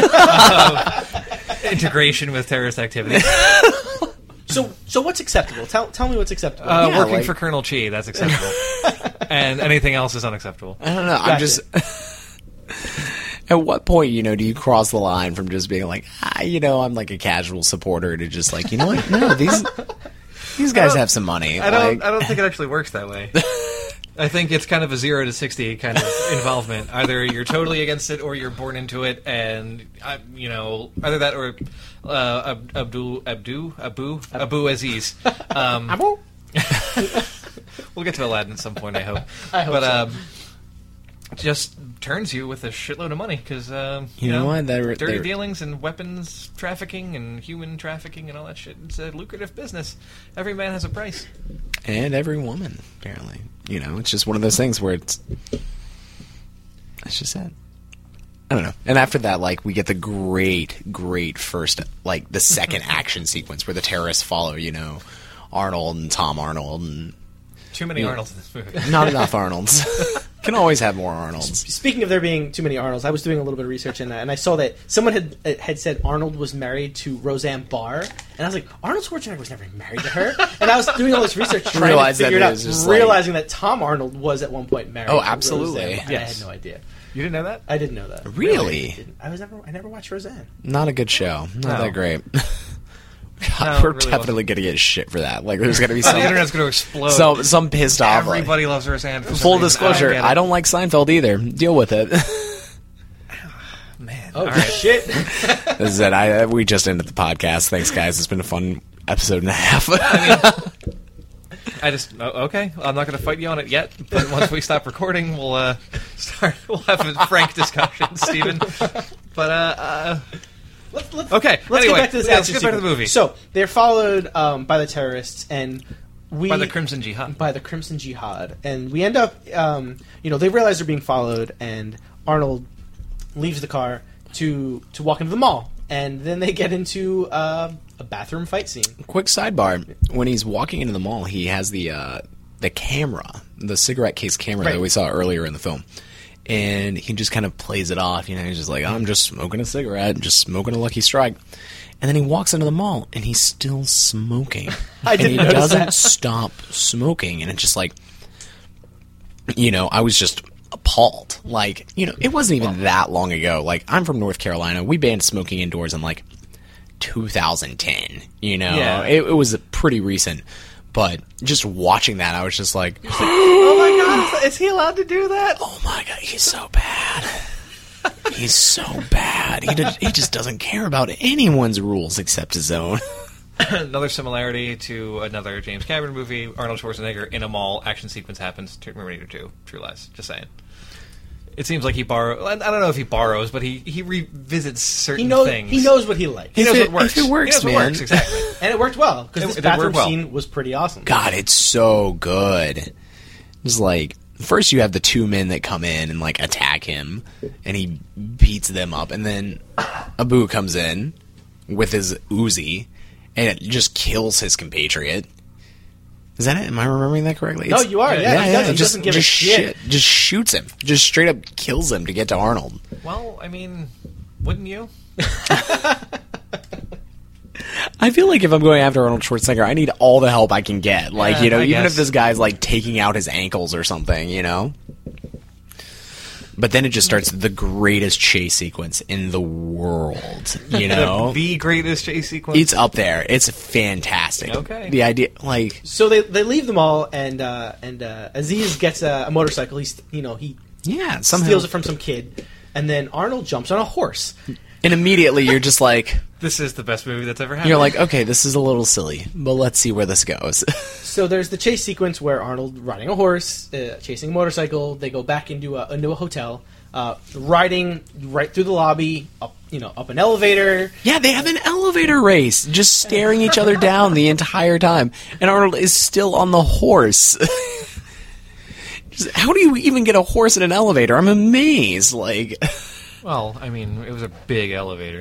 of integration with terrorist activity. so, so what's acceptable? Tell, tell me what's acceptable. Uh, Yeah, working like- for Colonel Chi, that's acceptable. And anything else is unacceptable. I don't know. I'm Gotcha. just. At what point, you know, do you cross the line from just being like, ah, you know, I'm like a casual supporter to just like, you know what? No, these these guys have some money. I don't. Like, I don't think it actually works that way. I think it's kind of a zero to sixty kind of involvement. Either you're totally against it, or you're born into it, and uh, you know, either that or uh, Ab- Abdul Abdu Abu Abu Aziz. Um, Abu? we'll get to Aladdin at some point, I hope. I hope but so. um, just turns you with a shitload of money because um, You know what? They're- dirty they're- dealings and weapons trafficking and human trafficking and all that shit. It's a lucrative business. Every man has a price. and every woman, apparently. You know, it's just one of those things where it's. That's just it. I don't know. And after that, like, we get the great, great first, like, the second action sequence where the terrorists follow, you know, Arnold and Tom Arnold and. Too many Yeah. Arnolds in this movie. Not enough Arnolds. Can always have more Arnolds. Speaking of there being too many Arnolds, I was doing a little bit of research in that, and I saw that someone had uh, had said Arnold was married to Roseanne Barr, and I was like, Arnold Schwarzenegger was never married to her. And I was doing all this research trying Realized to that figure it it out, was just like- realizing that Tom Arnold was at one point married. Oh, to absolutely. Roseanne Barr, and Yes. I had no idea. You didn't know that? I didn't know that. Really? I, didn't. I was never. I never watched Roseanne. Not a good show. Not No. that great. God, No, we're it really definitely wasn't. going to get shit for that. Like, there's going to be the some, internet's going to explode. some, some pissed off. like- Everybody loves Roseanne. For some Full reason. disclosure, I, I don't like Seinfeld either. Deal with it. Man. Oh All right. shit! This is it. I, we just ended the podcast. Thanks, guys. It's been a fun episode and a half. I just oh, okay. I'm not going to fight you on it yet, but once we stop recording, we'll uh, start. We'll have a frank discussion, Stephen. But uh, uh, Let's, let's, Okay, Let's anyway, get back to this. yeah, let's action get back to the sequence. movie. So they're followed um, by the terrorists, and we by the Crimson Jihad. by the Crimson Jihad, and we end up, um, you know, they realize they're being followed, and Arnold leaves the car to to walk into the mall, and then they get into uh, a bathroom fight scene. Quick sidebar: when he's walking into the mall, he has the uh, the camera, the cigarette case camera Right. that we saw earlier in the film, and he just kind of plays it off. You know, he's just like, I'm just smoking a cigarette, just smoking a Lucky Strike. And then he walks into the mall, and he's still smoking. I and didn't he notice doesn't that. stop smoking. And it's just like, you know, I was just appalled. Like, you know, it wasn't even that long ago. Like, I'm from North Carolina. We banned smoking indoors in, like, two thousand ten. You know? Yeah. It, it was pretty recent. But just watching that, I was just like, Oh my god, is he allowed to do that? oh my god, he's so bad. He's so bad. He, did, he just doesn't care about anyone's rules except his own. Another similarity to another James Cameron movie, Arnold Schwarzenegger in a mall, action sequence happens, Terminator two, True Lies, just saying. It seems like he borrows, I don't know if he borrows, but he, he revisits certain He knows things. he knows what he likes, He knows If it- what works. if it works, he knows what man. works, exactly. and it worked well because It- this it did work bathroom well. scene was pretty awesome. God, it's so good. It's like, first you have the two men that come in and, like, attack him, and he beats them up, and then Abu comes in with his Uzi, and it just kills his compatriot. Is that it? Am I remembering that correctly? No, It's- you are. Yeah, yeah, he, yeah, doesn't, he just, doesn't give just a shit. shit. Just shoots him. Just straight up kills him to get to Arnold. Well, I mean, wouldn't you? I feel like if I'm going after Arnold Schwarzenegger, I need all the help I can get. Like, Yeah, you know, I even guess. if this guy's, like, taking out his ankles or something, you know? But then it just starts the greatest chase sequence in the world, you know? The greatest chase sequence. It's up there. It's fantastic. Okay. The idea, like, So they they leave the mall, and uh, and uh, Aziz gets a, a motorcycle. He's you know he yeah, somehow. steals it from some kid, and then Arnold jumps on a horse. And immediately you're just like, This is the best movie that's ever happened. you're like, okay, this is a little silly, but let's see where this goes. So there's the chase sequence where Arnold riding a horse, uh, chasing a motorcycle. They go back into a into a hotel, uh, riding right through the lobby, up you know up an elevator. Yeah, they have an elevator race, just staring each other down the entire time. And Arnold is still on the horse. Just, how do you even get a horse in an elevator? I'm amazed. Like, Well, I mean, it was a big elevator.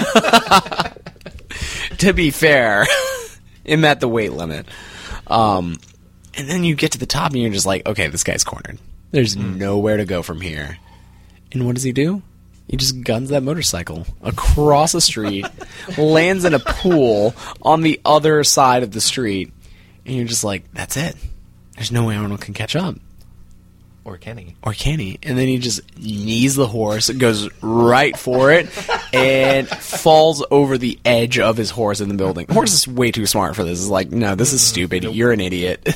to be fair, it met the weight limit. Um, and then you get to the top and you're just like, okay, this guy's cornered. There's nowhere to go from here. And what does he do? He just guns that motorcycle across the street, lands in a pool on the other side of the street, and you're just like, that's it. There's no way Arnold can catch up. Or can he? Or can he? And then he just knees the horse, goes right for it, and falls over the edge of his horse in the building. The horse is way too smart for this. It's like, no, this is stupid. You're an idiot.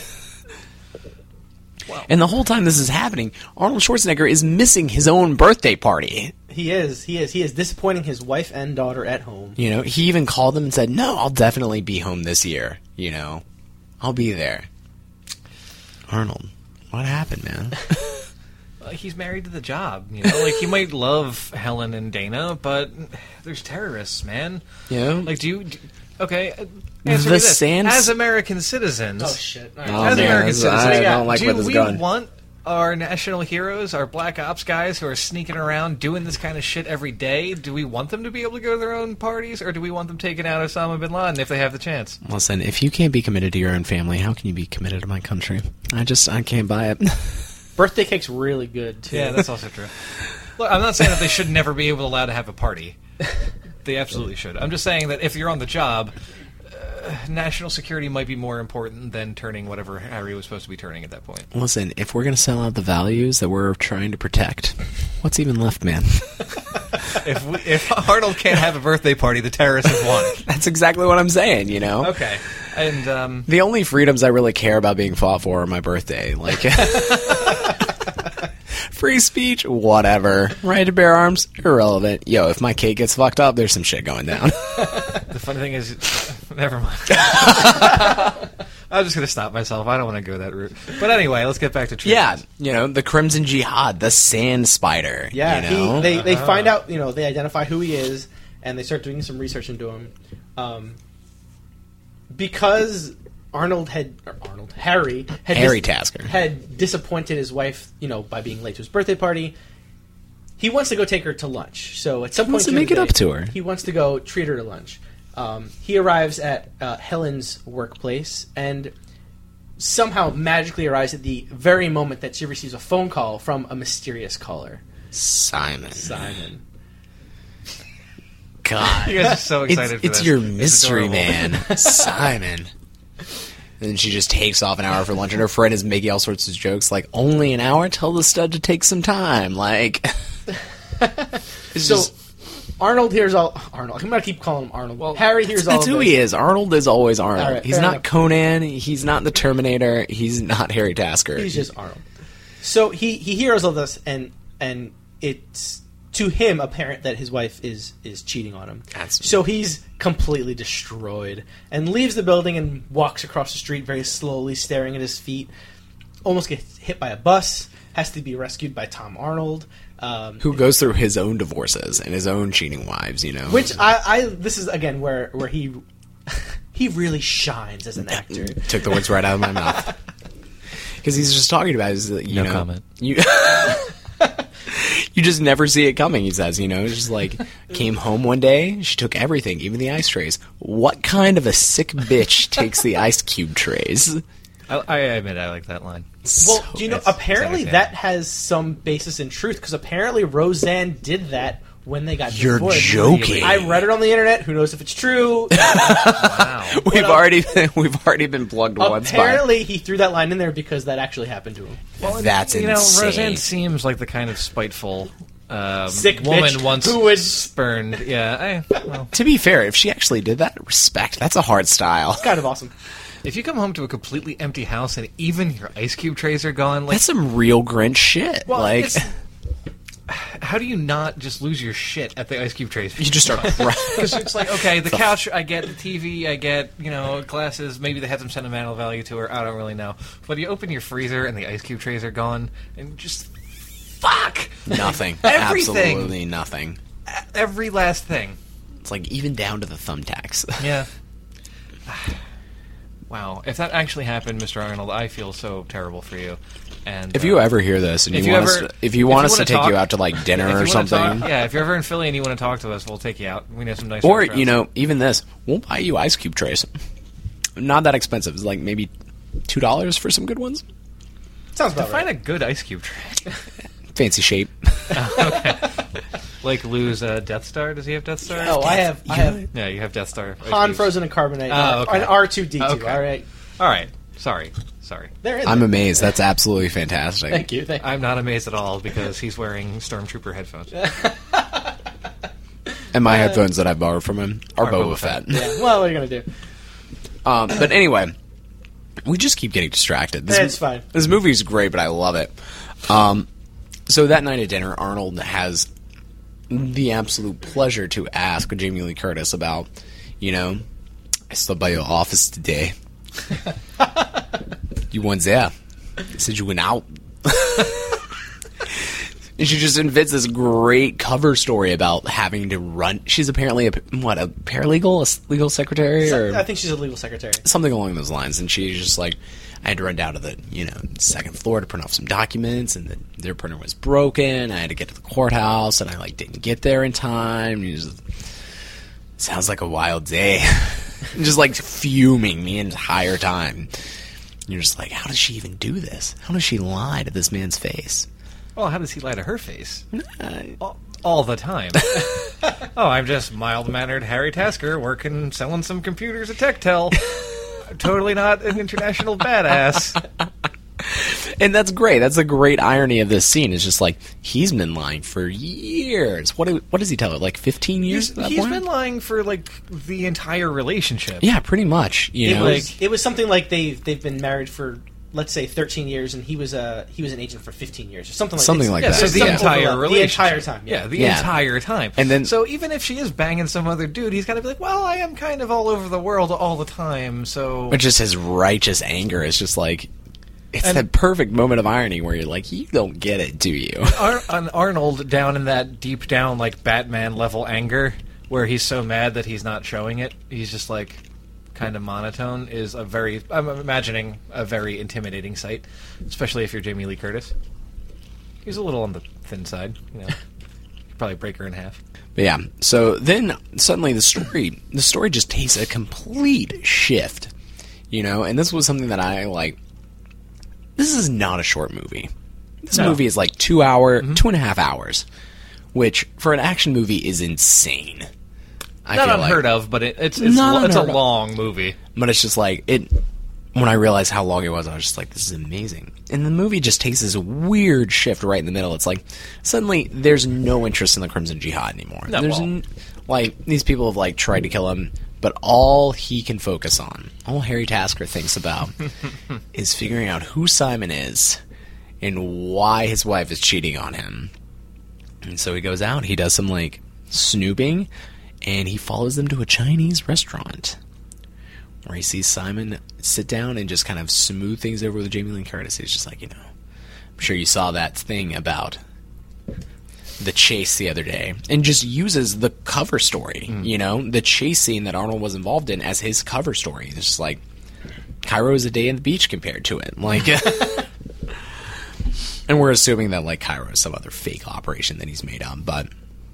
And the whole time this is happening, Arnold Schwarzenegger is missing his own birthday party. He is he is he is disappointing his wife and daughter at home. You know, he even called them and said, no, I'll definitely be home this year. You know, I'll be there. Arnold, what happened, man? Uh, he's married to the job, you know. Like, he might love Helen and Dana, but there's terrorists, man. You know? Like, do you... Do, okay, uh, answer The me this. sands- As American citizens... Oh shit! All right. Oh, as man, American this- citizens, I yeah, don't like do where this is we going. want our national heroes, our black ops guys who are sneaking around doing this kind of shit every day, do we want them to be able to go to their own parties, or do we want them taking out Osama bin Laden if they have the chance? Listen, if you can't be committed to your own family, how can you be committed to my country? I just, I can't buy it. Birthday cake's really good too. Yeah, that's also true. Look, I'm not saying that they should never be able to allowed to have a party. They absolutely should. I'm just saying that if you're on the job, uh, national security might be more important than turning whatever Harry was supposed to be turning at that point. Listen, if we're going to sell out the values that we're trying to protect, what's even left, man? If we, if Arnold can't have a birthday party, the terrorists have won. That's exactly what I'm saying, you know? Okay. And, um... The only freedoms I really care about being fought for are my birthday. Like, free speech, whatever. Right to bear arms, irrelevant. Yo, if my cake gets fucked up, there's some shit going down. The funny thing is, never mind. I'm just going to stop myself. I don't want to go that route. But anyway, let's get back to True Yeah, Lies. you know, the Crimson Jihad, the Sand Spider. Yeah, you know? he, they they find out, you know, they identify who he is, and they start doing some research into him. Um, because Arnold had or Arnold Harry had Harry Tasker. had disappointed his wife, you know, by being late to his birthday party. He wants to go take her to lunch. So at some He point, wants to during make the it up day, to her. He wants to go treat her to lunch. Um, he arrives at uh, Helen's workplace, and somehow magically arrives at the very moment that she receives a phone call from a mysterious caller. Simon. Simon. God. You guys are so excited It's, for it's this. your It's mystery adorable. man, Simon. And then she just takes off an hour for lunch, and her friend is making all sorts of jokes, like, only an hour? Tell the stud to take some time. Like, it's So, just... Arnold hears all... Arnold. I'm going to keep calling him Arnold. Well, Harry hears all That's of who this. he is. Arnold is always Arnold. All right, he's fair not enough. Conan. He's not the Terminator. He's not Harry Tasker. He's just Arnold. So he, he hears all this, and and it's to him apparent that his wife is is cheating on him. That's- So he's completely destroyed and leaves the building and walks across the street very slowly, staring at his feet. Almost gets hit by a bus. Has to be rescued by Tom Arnold. Um, who goes through his own divorces and his own cheating wives, you know. which I, I this is again where where he he really shines as an actor. Took the words right out of my mouth. Because he's just talking about is that, you No know, comment. You, you just never see it coming. He says, you know, it's just like came home one day, she took everything, even the ice trays. What kind of a sick bitch takes the ice cube trays? I, I admit I like that line. Well, So- do you know? it's- Apparently, it's that has some basis in truth because apparently Roseanne did that when they got You're divorced. joking. I read it on the internet. Who knows if it's true? Wow. we've Well, already we've already been plugged once by. Apparently, he threw that line in there because that actually happened to him. Well, That's you know, insane. Roseanne seems like the kind of spiteful um, Sick woman bitch once who would- spurned. Yeah, I, well, To be fair, if she actually did that, respect. That's a hard style. Kind of awesome. if you come home to a completely empty house and even your ice cube trays are gone, like, That's some real Grinch shit. well, like it's- how do you not just lose your shit at the ice cube trays? you just start crying. Because it's like, okay, the couch, I get the T V, I get, you know, glasses, maybe they had some sentimental value to her, I don't really know. But you open your freezer and the ice cube trays are gone, and just, fuck! Nothing. Everything. Absolutely nothing. Every last thing. It's like even down to the thumbtacks. Yeah. Wow. If that actually happened, Mister Arnold, I feel so terrible for you. And If you uh, ever hear this and if you, you want ever- us, to, if you want if us you to wanna take you talk- out to like dinner if you or wanna something, talk- yeah, if you're ever in Philly and you want to talk to us, we'll take you out. We know some nice or restaurants. you know, even this, we'll buy you ice cube trays. Not that expensive. It's like maybe two dollars for some good ones. Sounds to about find right. a good ice cube tray. Fancy shape. Like Lou's uh, Death Star. Does he have Death Star? Oh, I have, I have Yeah, you have Death Star. ice Han, cubes. Frozen, and Carbonite. Oh, okay. And R two D two. Okay. All right, All right. Sorry. Sorry. they're in I'm there. amazed. That's absolutely fantastic. Thank you. Thank you. I'm not amazed at all because he's wearing Stormtrooper headphones. And my headphones that I borrowed from him are Are Boba, Boba Fett. Fett. Yeah. Well, what are you gonna do? Um, but anyway, we just keep getting distracted. This, It's fine. This movie is great, but I love it. Um, so that night at dinner, Arnold has the absolute pleasure to ask Jamie Lee Curtis about, you know, I stopped by your office today. You weren't there. I said you went out. And she just invents this great cover story about having to run. She's apparently a what a paralegal, a s- legal secretary, or I think she's a legal secretary. something along those lines. And she's just like, I had to run down to the you know second floor to print off some documents, and the, their printer was broken. I had to get to the courthouse, and I like didn't get there in time. And just, sounds like a wild day. Just like fuming the entire time. You're just like, how does she even do this? How does she lie to this man's face? Well, how does he lie to her face? Uh, All, all the time. Oh, I'm just mild-mannered Harry Tasker working, selling some computers at TechTel. Totally not an international badass. And that's great. That's a great irony of this scene. It's just like he's been lying for years. What do- what does he tell her? Like fifteen years? He's, at that he's point? been lying for like the entire relationship. Yeah, pretty much. You It know, was it was something like they they've been married for let's say thirteen years, and he was a he was an agent for fifteen years or something like Something it's- like Yeah, that. so the Something entire overlap. relationship. the entire time. Yeah, Yeah, the Yeah. entire time. And then- so even if she is banging some other dude, he's got to be like, well, I am kind of all over the world all the time, so... but just his righteous anger is just like it's And- that perfect moment of irony where you're like, you don't get it, do you? Ar- an Arnold down in that deep down, like, Batman level anger, where he's so mad that he's not showing it, he's just, like, kind of monotone, is a very... I'm imagining a very intimidating sight, especially if you're Jamie Lee Curtis. He's a little on the thin side, you know. Probably break her in half. But yeah. So then suddenly the story the story just takes a complete shift. You know, and this was something that I like this is not a short movie. This No. movie is like two hour, mm-hmm. two and a half hours, which for an action movie is insane. I Not feel unheard like. of, but it, it's it's, Not lo- it's a unheard of. long movie. But it's just like it. When I realized how long it was, I was just like, "This is amazing." And the movie just takes this weird shift right in the middle. It's like suddenly there's no interest in the Crimson Jihad anymore. No, there's well. n- like these people have like tried to kill him, but all he can focus on, all Harry Tasker thinks about, is figuring out who Simon is and why his wife is cheating on him. And so he goes out, he does some like snooping, and he follows them to a Chinese restaurant where he sees Simon sit down and just kind of smooth things over with Jamie Lynn Curtis. He's just like, you know, I'm sure you saw that thing about the chase the other day, and just uses the cover story, mm. you know, the chase scene that Arnold was involved in as his cover story. It's just like, Cairo is a day on the beach compared to it. Like, and we're assuming that, like, Cairo is some other fake operation that he's made up, but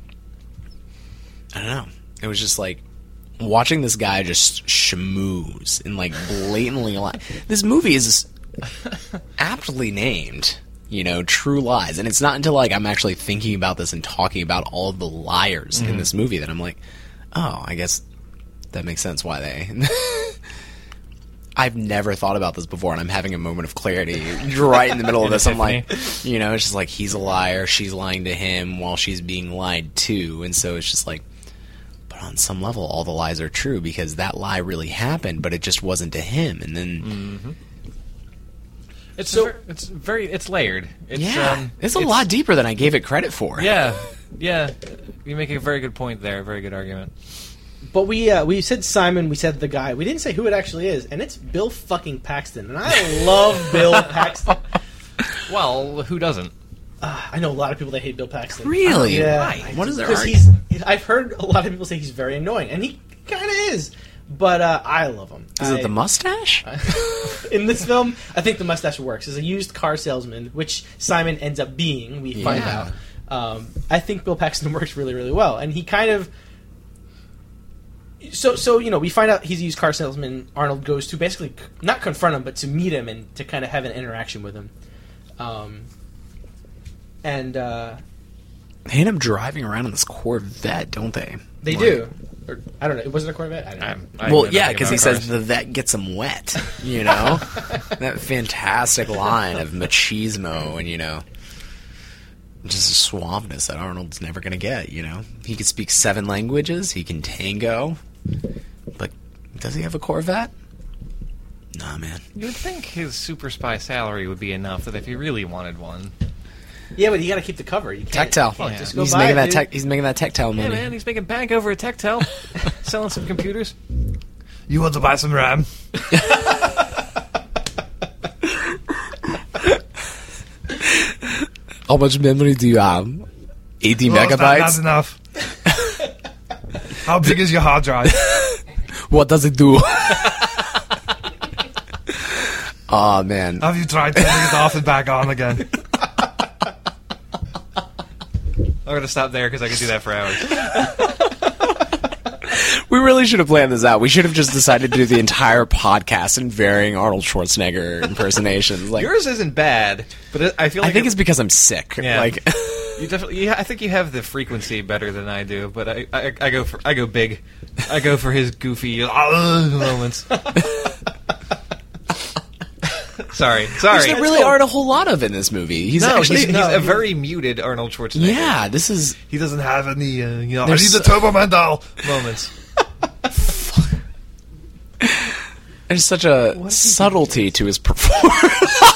I don't know. It was just like watching this guy just schmooze and like blatantly lie. This movie is aptly named, you know, True Lies, and it's not until like I'm actually thinking about this and talking about all of the liars mm-hmm. in this movie that I'm like, oh, I guess that makes sense why they. I've never thought about this before, and I'm having a moment of clarity right in the middle of this. I'm like, you know, it's just like he's a liar, she's lying to him while she's being lied to, and so it's just like, but on some level, all the lies are true because that lie really happened, but it just wasn't to him, and then. Mm-hmm. It's So- ver- it's very it's layered. It's, Yeah, um, it's a lot deeper than I gave it credit for. Yeah, yeah. You make a very good point there. Very good argument. But we uh, we said Simon, we said the guy. We didn't say who it actually is, and it's Bill fucking Paxton. And I love Bill Paxton. Well, who doesn't? Uh, I know a lot of people that hate Bill Paxton. Really? Yeah. Why? What is their Because argument? he's, I've heard a lot of people say he's very annoying, and he kind of is. But uh, I love him. Is I, it the mustache? in this film, I think the mustache works. As a used car salesman, which Simon ends up being, we find Yeah. out. Um, I think Bill Paxton works really, really well, and he kind of. So, so you know, we find out he's a used car salesman. Arnold goes to basically c- not confront him, but to meet him and to kind of have an interaction with him. Um, and uh, They end up driving around in this Corvette, don't they? they Like- do. Or, I don't know. Was it a Corvette? I don't know. I'm, I Well, know yeah, nothing because he about says cars. the vet gets him wet, you know? That fantastic line of machismo and, you know, just a suaveness that Arnold's never going to get, you know? He can speak seven languages, he can tango, but does he have a Corvette? Nah, man. You would think his super spy salary would be enough that if he really wanted one. Yeah, but you got to keep the cover. You can't Tactile. can't Yeah. just go He's buy making it, that dude. tech, he's making that tactile Yeah, money. man, he's making bank over at Tectel, selling some computers. You want to buy some RAM? How much memory do you have? eighty Well, that- megabytes? That's enough. How big is your hard drive? What does it do? Oh man. Have you tried turning it off and back on again? I'm going to stop there because I could do that for hours. We really should have planned this out. We should have just decided to do the entire podcast in varying Arnold Schwarzenegger impersonations. Like, Yours isn't bad, but it, I feel like I think it- it's because I'm sick. Yeah. Like, You definitely. Yeah, I think you have the frequency better than I do, but I, I, I go for I go big. I go for his goofy uh, moments. sorry, sorry. there really aren't a whole lot of in this movie. He's no, actually he's, he's no, a he- very muted Arnold Schwarzenegger. yeah. This is He doesn't have any, uh, you know, I There's need the so- Turbo Man doll. moments. there's such a subtlety to his performance.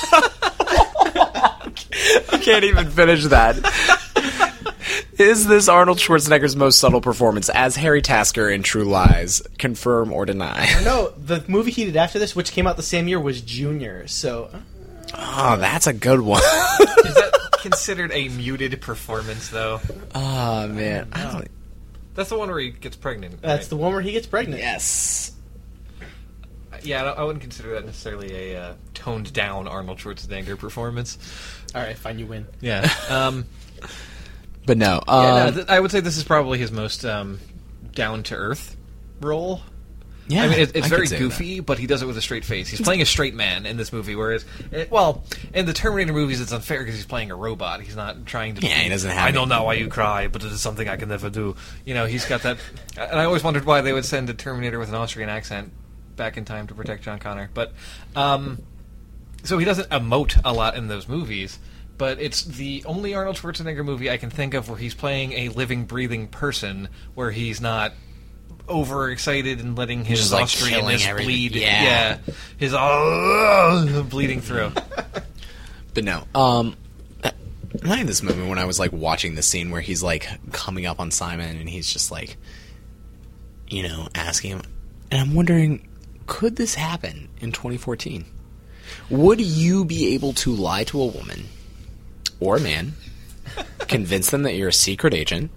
I can't even finish that. Is this Arnold Schwarzenegger's most subtle performance as Harry Tasker in True Lies? Confirm or deny? No, the movie he did after this, which came out the same year, was Junior. So Oh, that's a good one. Is that considered a muted performance, though? Oh man, I don't. That's the one where he gets pregnant. that's right? the one where he gets pregnant. Yes. Yeah, I, don't, I wouldn't consider that necessarily a uh, toned down Arnold Schwarzenegger performance. All right, fine, you win. Yeah. Um, But no. yeah, no Um, th- I would say this is probably his most um, down to earth role. Yeah, I mean, it, it's I very could say goofy, but he does it with a straight face. He's playing a straight man in this movie, whereas, it, well, in the Terminator movies, it's unfair because he's playing a robot. He's not trying to. Yeah, he doesn't have I any- don't know why you cry, but it is something I can never do. You know, he's got that. And I always wondered why they would send a Terminator with an Austrian accent back in time to protect John Connor. But, um, so he doesn't emote a lot in those movies. But it's the only Arnold Schwarzenegger movie I can think of where he's playing a living, breathing person, where he's not overexcited and letting his just, like, Austrianness killing everything. bleed. Yeah. his uh, bleeding through. But no, um, I had this moment when I was like watching the scene where he's like coming up on Simon and he's just like, you know, asking him, and I'm wondering, could this happen in twenty fourteen? Would you be able to lie to a woman or a man, convince them that you're a secret agent,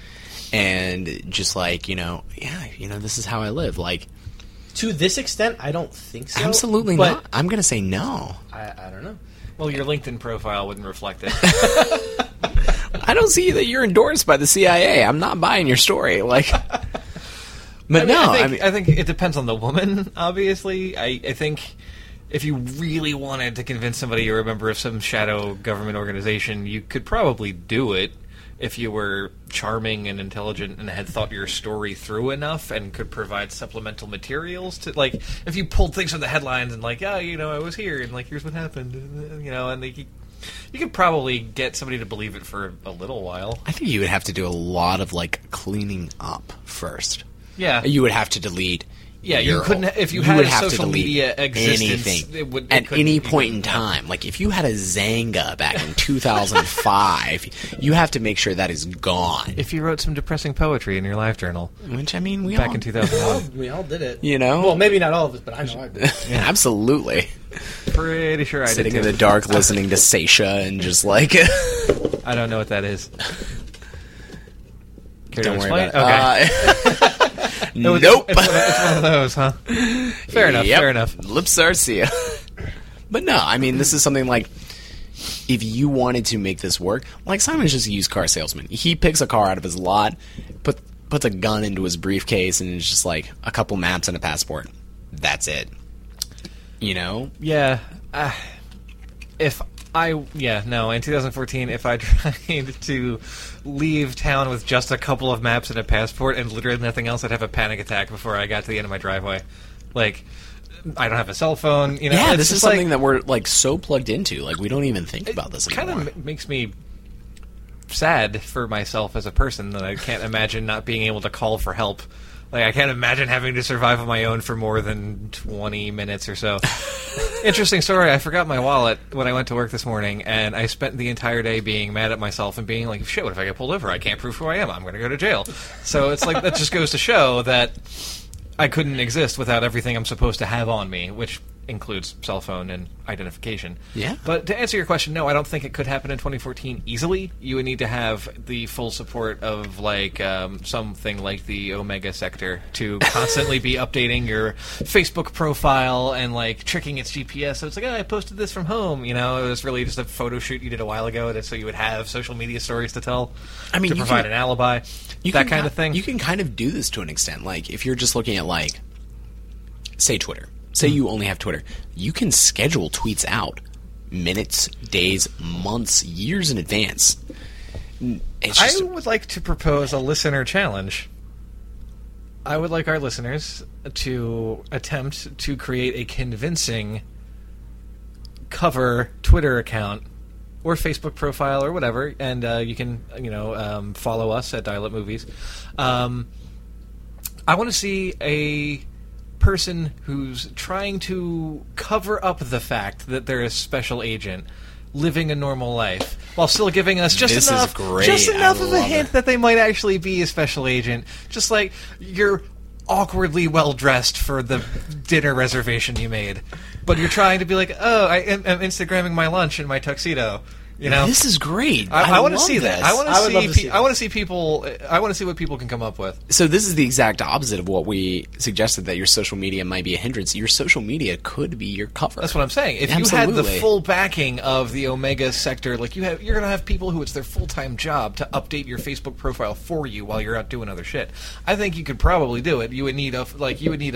and just like, you know, yeah, you know, this is how I live, like. To this extent, I don't think so. Absolutely but not. I'm going to say no. I, I don't know. Well, your LinkedIn profile wouldn't reflect it. I don't see that you're endorsed by the C I A. I'm not buying your story. Like, but I mean, no, I think, I mean, I think it depends on the woman, obviously. I, I think if you really wanted to convince somebody you're a member of some shadow government organization, you could probably do it if you were charming and intelligent and had thought your story through enough and could provide supplemental materials to, like, if you pulled things from the headlines and like, yeah, you know, I was here and like, here's what happened, you know, and like, you, you could probably get somebody to believe it for a little while. I think you would have to do a lot of like cleaning up first. Yeah. You would have to delete. Yeah, you your couldn't. whole- If you, you had would a have to social delete media existence, anything it would, it at couldn't- any you point in couldn't- yeah. time. Like if you had a Zanga back in two thousand five, you have to make sure that is gone. If you wrote some depressing poetry in your live journal Which I mean, we back all, in two thousand one, We all did it. You know? Well, maybe not all of us, but I know I did. Absolutely. pretty sure I Sitting did in too. the dark, listening to Seisha, and just like. I don't know what that is. Care to Don't worry explain? about it. Okay. Uh, It was- nope. It's one, of, it's one of those, huh? Fair enough. Yep. Fair enough. Lips Arcia. But no, I mean, this is something like, if you wanted to make this work, like Simon's just a used car salesman. He picks a car out of his lot, put, puts a gun into his briefcase, and it's just like a couple maps and a passport. That's it. You know? Yeah. Uh, if I yeah no in two thousand fourteen, if I tried to leave town with just a couple of maps and a passport and literally nothing else, I'd have a panic attack before I got to the end of my driveway. Like, I don't have a cell phone. You know, Yeah, it's this is just something like, that we're like so plugged into. Like we don't even think about this kind anymore. of m- makes me sad for myself as a person that I can't imagine not being able to call for help. Like, I can't imagine having to survive on my own for more than twenty minutes or so. Interesting story. I forgot my wallet when I went to work this morning, and I spent the entire day being mad at myself and being like, shit, what if I get pulled over? I can't prove who I am. I'm going to go to jail. So it's like, that just goes to show that I couldn't exist without everything I'm supposed to have on me, which includes cell phone and identification. Yeah. But to answer your question, no, I don't think it could happen in twenty fourteen easily. You would need to have the full support of, like, um, something like the Omega Sector to constantly be updating your Facebook profile and, like, tricking its G P S. So it's like, oh, I posted this from home. You know, it was really just a photo shoot you did a while ago, that so you would have social media stories to tell. I mean, to you provide can- an alibi. You that can kind ki- of thing. You can kind of do this to an extent. Like, if you're just looking at, like, say Twitter. Say you only have Twitter. You can schedule tweets out minutes, days, months, years in advance. It's just, I would like to propose a listener challenge. I would like our listeners to attempt to create a convincing cover Twitter account or Facebook profile or whatever, and uh, you can, you know, um, follow us at Dial Up Movies. Um, I want to see a person who's trying to cover up the fact that they're a special agent living a normal life while still giving us just This is enough great. just enough I of a love hint it. that they might actually be a special agent, just like you're awkwardly well dressed for the dinner reservation you made, but you're trying to be like, oh, I am I'm Instagramming my lunch in my tuxedo. You know, this is great. I, I, want to love see that. this. I want to I would see. love to pe- see I that. want to see people. I want to see what people can come up with. So this is the exact opposite of what we suggested, that your social media might be a hindrance. Your social media could be your cover. That's what I'm saying. If you had the Absolutely. full backing of the Omega Sector, like you have, you're going to have people who it's their full time job to update your Facebook profile for you while you're out doing other shit. I think you could probably do it. You would need a like you would need a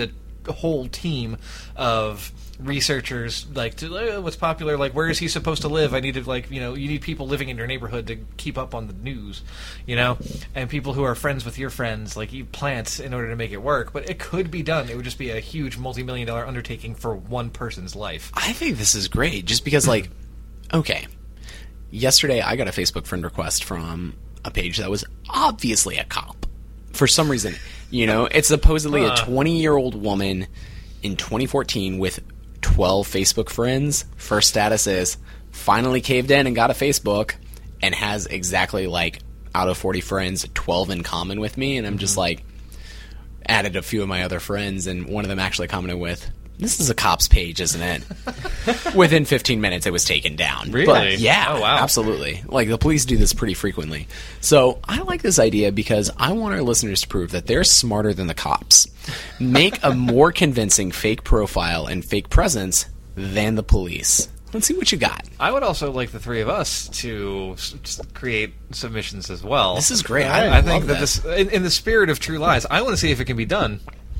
whole team of researchers, like, to, uh, what's popular, like, where is he supposed to live? I need to, like, you know, you need people living in your neighborhood to keep up on the news, you know, and people who are friends with your friends, like, eat plants in order to make it work. But it could be done. It would just be a huge multi-million dollar undertaking for one person's life. I think this is great, just because, like, okay, yesterday I got a Facebook friend request from a page that was obviously a cop. For some reason, you know, it's supposedly a twenty-year-old woman in twenty fourteen with twelve Facebook friends. First status is finally caved in and got a Facebook, and has exactly, like, out of forty friends, twelve in common with me. And I'm just like, added a few of my other friends, and one of them actually commented with, "This is a cop's page, isn't it?" Within fifteen minutes, it was taken down. Really? But, yeah. Oh, wow. Absolutely. Like, the police do this pretty frequently. So, I like this idea because I want our listeners to prove that they're smarter than the cops. Make a more convincing fake profile and fake presence than the police. Let's see what you got. I would also like the three of us to s- s- create submissions as well. This is great. All I, right. I I think love that this, in, in the spirit of True Lies, I want to see if it can be done.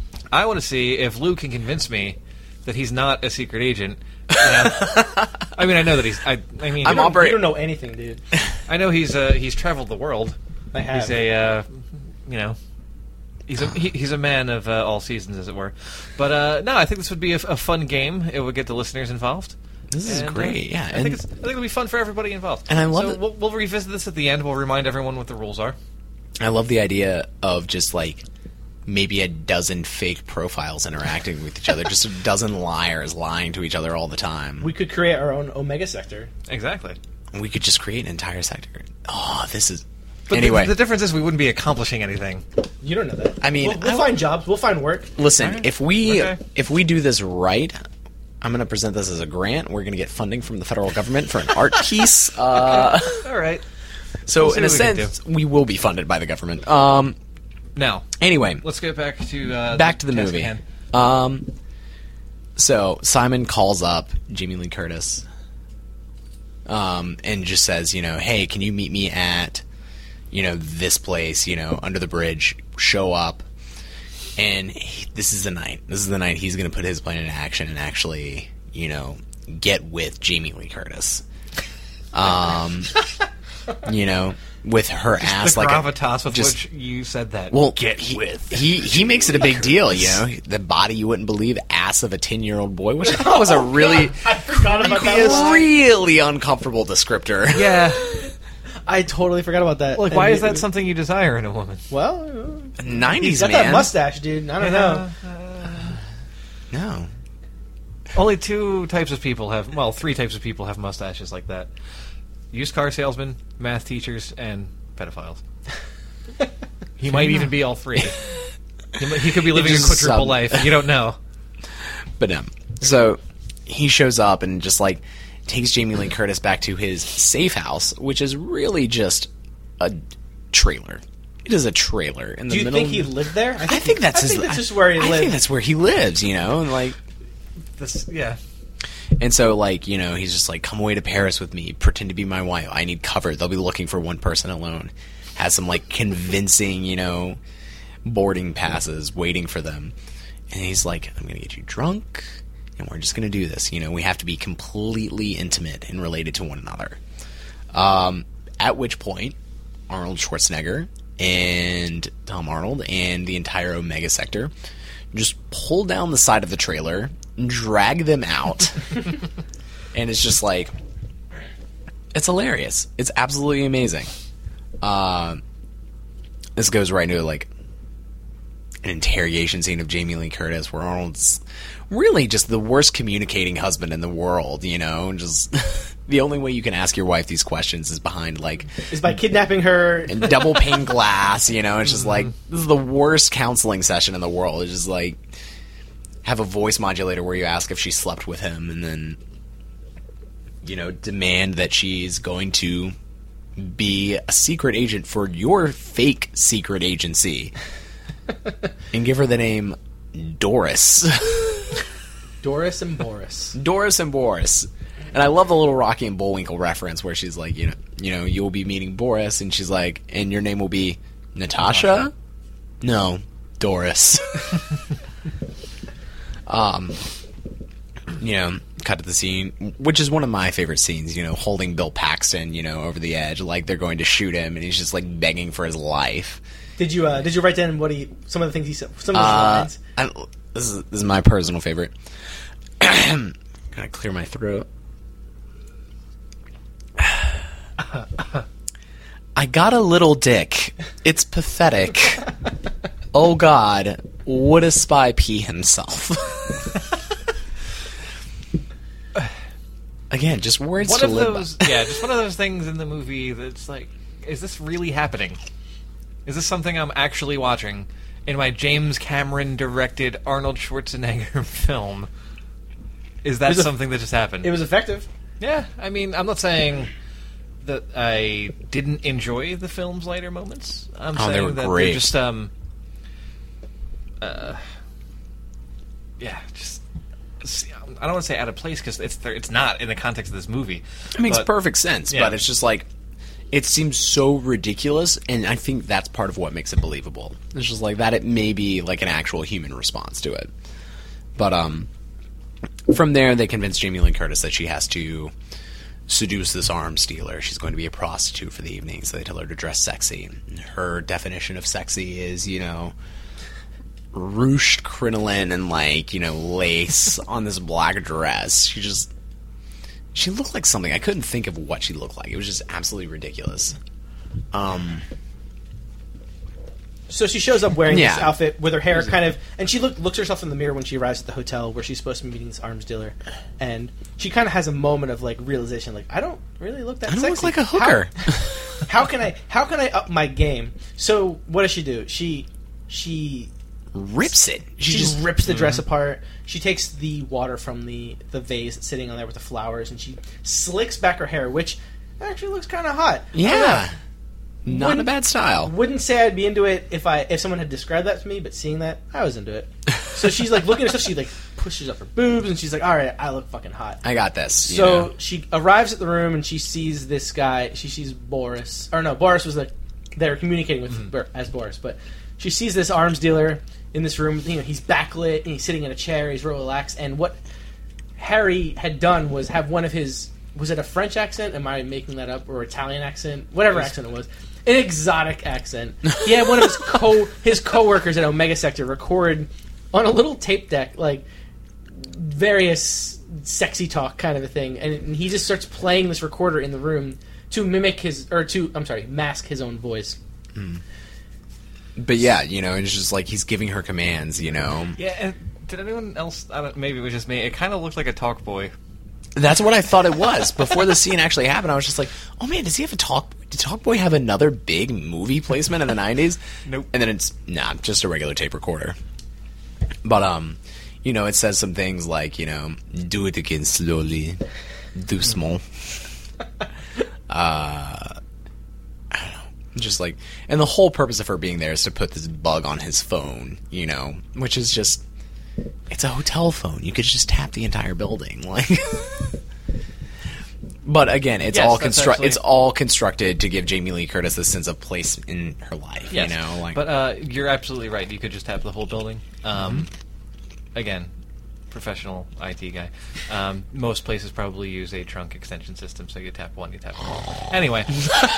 I want to see if Lou can convince me that he's not a secret agent. You know? I mean, I know that he's. I, I mean, I'm You don't, operate- you don't know anything, dude. I know he's. Uh, he's traveled the world. I have. He's a. Uh, you know. He's a he, he's a man of uh, all seasons, as it were. But uh, no, I think this would be a, a fun game. It would get the listeners involved. This is And, uh, great, yeah. I and think it's. I think it'll be fun for everybody involved. And I love So it- we'll, we'll revisit this at the end. We'll remind everyone what the rules are. I love the idea of just, like, maybe a dozen fake profiles interacting with each other. Just a dozen liars lying to each other all the time. We could create our own Omega sector. Exactly. We could just create an entire sector. Oh, this is... But anyway, the, the difference is we wouldn't be accomplishing anything. You don't know that. I mean, we'll, we'll I- find jobs. We'll find work. listen, Alright. if we Okay. if we do this right, I'm going to present this as a grant. We're going to get funding from the federal government for an art piece. Uh, All right. so, We'll see in a what we can sense, we will be funded by the government. Um, Now, anyway, let's get back to uh, back to the task movie. at hand. Um, so Simon calls up Jamie Lee Curtis, um, and just says, you know, hey, can you meet me at, you know, this place, you know, under the bridge? Show up, and he, this is the night. This is the night he's going to put his plan into action and actually, you know, get with Jamie Lee Curtis. Um, you know, with her ass the like gravitas a, with just, which you said that. well, get he, with. he he makes it a big deal, you know. The body you wouldn't believe, ass of a ten-year-old boy, which I thought was a really, I forgot about that line. really uncomfortable descriptor. Yeah. I totally forgot about that. Like, And why it- is that something you desire in a woman? Well, uh, he's nineties got man. that mustache, dude. I don't know. No, Only two types of people have, well, three types of people have mustaches like that. Used car salesmen, math teachers, and pedophiles. He might even be all three. He, might- he could be living a just quadruple sub- life. You don't know. but um, so he shows up and just like takes Jamie Lee Curtis back to his safe house, which is really just a trailer. It is a trailer in the Do you middle. think he lived there? I I think that's I his. think that's just where he I lived. think that's where he lives. You know, and like. This, yeah. And so, like, you know, he's just like, come away to Paris with me. Pretend to be my wife. I need cover. They'll be looking for one person alone. Has some, like, convincing, you know, boarding passes waiting for them. And he's like, I'm going to get you drunk, and we're just going to do this. You know, we have to be completely intimate and related to one another. Um, at which point, Arnold Schwarzenegger and Tom Arnold and the entire Omega sector just pull down the side of the trailer, drag them out, and it's just like, it's hilarious. It's absolutely amazing. Uh, this goes right into like an interrogation scene of Jamie Lee Curtis, where Arnold's really just the worst communicating husband in the world. You know, just the only way you can ask your wife these questions is behind like is by kidnapping her. and double pane glass, you know. It's just like, this is the worst counseling session in the world. It's just like, have a voice modulator where you ask if she slept with him, and then, you know, demand that she's going to be a secret agent for your fake secret agency, and give her the name Doris. Doris and Boris. Doris and Boris. And I love the little Rocky and Bullwinkle reference where she's like, you know, you know, you'll be meeting Boris, and she's like, and your name will be Natasha? No, Doris. Um, you know, cut to the scene, which is one of my favorite scenes, you know, holding Bill Paxton, you know, over the edge, like they're going to shoot him, and he's just, like, begging for his life. Did you uh, did you write down what he some of the things he said? Some of his Uh, lines. I, this, is, this is my personal favorite. Gotta clear my throat. I got a little dick. It's pathetic. Oh, God. Would a spy pee himself? Again, just words One to of live those, by. yeah, just one of those things in the movie that's like, is this really happening? Is this something I'm actually watching in my James Cameron directed Arnold Schwarzenegger film? Is that It was a- something that just happened? It was effective. Yeah, I mean, I'm not saying that I didn't enjoy the film's later moments. I'm Oh, they saying were that great. they're just, um, uh, yeah, just. I don't want to say out of place because it's it's not in the context of this movie. It makes but- perfect sense, yeah. but it's just like, it seems so ridiculous, and I think that's part of what makes it believable. It's just like that it may be like an actual human response to it. But um, from there, they convince Jamie Lee Curtis that she has to seduce this arms dealer. She's going to be a prostitute for the evening, so they tell her to dress sexy. Her definition of sexy is, you know, ruched crinoline and, like, you know, lace on this black dress. She just... She looked like something. I couldn't think of what she looked like. It was just absolutely ridiculous. Um... So she shows up wearing this Yeah. outfit with her hair kind of, and she look, looks herself in the mirror when she arrives at the hotel where she's supposed to be meeting this arms dealer, and she kind of has a moment of like realization, like I don't really look that I don't sexy. look like a hooker. How, how can I? How can I up my game? So what does she do? She she Rips it. She, she just... rips the dress apart. She takes the water from the the vase that's sitting on there with the flowers, and she slicks back her hair, which actually looks kind of hot. I don't know. Yeah. Not a Wouldn't- bad style. Wouldn't say I'd be into it if I if someone had described that to me, but seeing that, I was into it. So she's like looking at stuff. She like pushes up her boobs, and she's like, "All right, I look fucking hot." I got this. you So know. she arrives at the room, and she sees this guy. She sees Boris, or no, Boris was like they were communicating with Bur- as Boris, but she sees this arms dealer in this room. You know, he's backlit and he's sitting in a chair. He's real relaxed. And what Harry had done was have one of his was it a French accent? Am I making that up, or Italian accent? Whatever accent it was. An exotic accent. He had one of his co his coworkers at Omega Sector record on a little tape deck, like various sexy talk kind of a thing, and, and he just starts playing this recorder in the room to mimic his or to I'm sorry, mask his own voice. But yeah, you know, it's just like he's giving her commands, you know. Yeah, and did anyone else? I don't, maybe it was just me. It kind of looked like a talk boy. That's what I thought it was. Before the scene actually happened, I was just like, oh man, does he have a Talk Did Talk Boy have another big movie placement in the nineties? Nope. And then it's, nah, just a regular tape recorder. But, um, you know, it says some things like, you know, do it again slowly, doucement. uh, I don't know. Just like, and the whole purpose of her being there is to put this bug on his phone, you know, which is just, it's a hotel phone. You could just tap the entire building, like. But again, it's Yes, all that's constru- actually- It's all constructed to give Jamie Lee Curtis this sense of place in her life. Yes, You know, like. but uh, you're absolutely right. You could just tap the whole building. Um, Again, professional I T guy. Um, most places probably use a trunk extension system, so you tap one, you tap one. Anyway.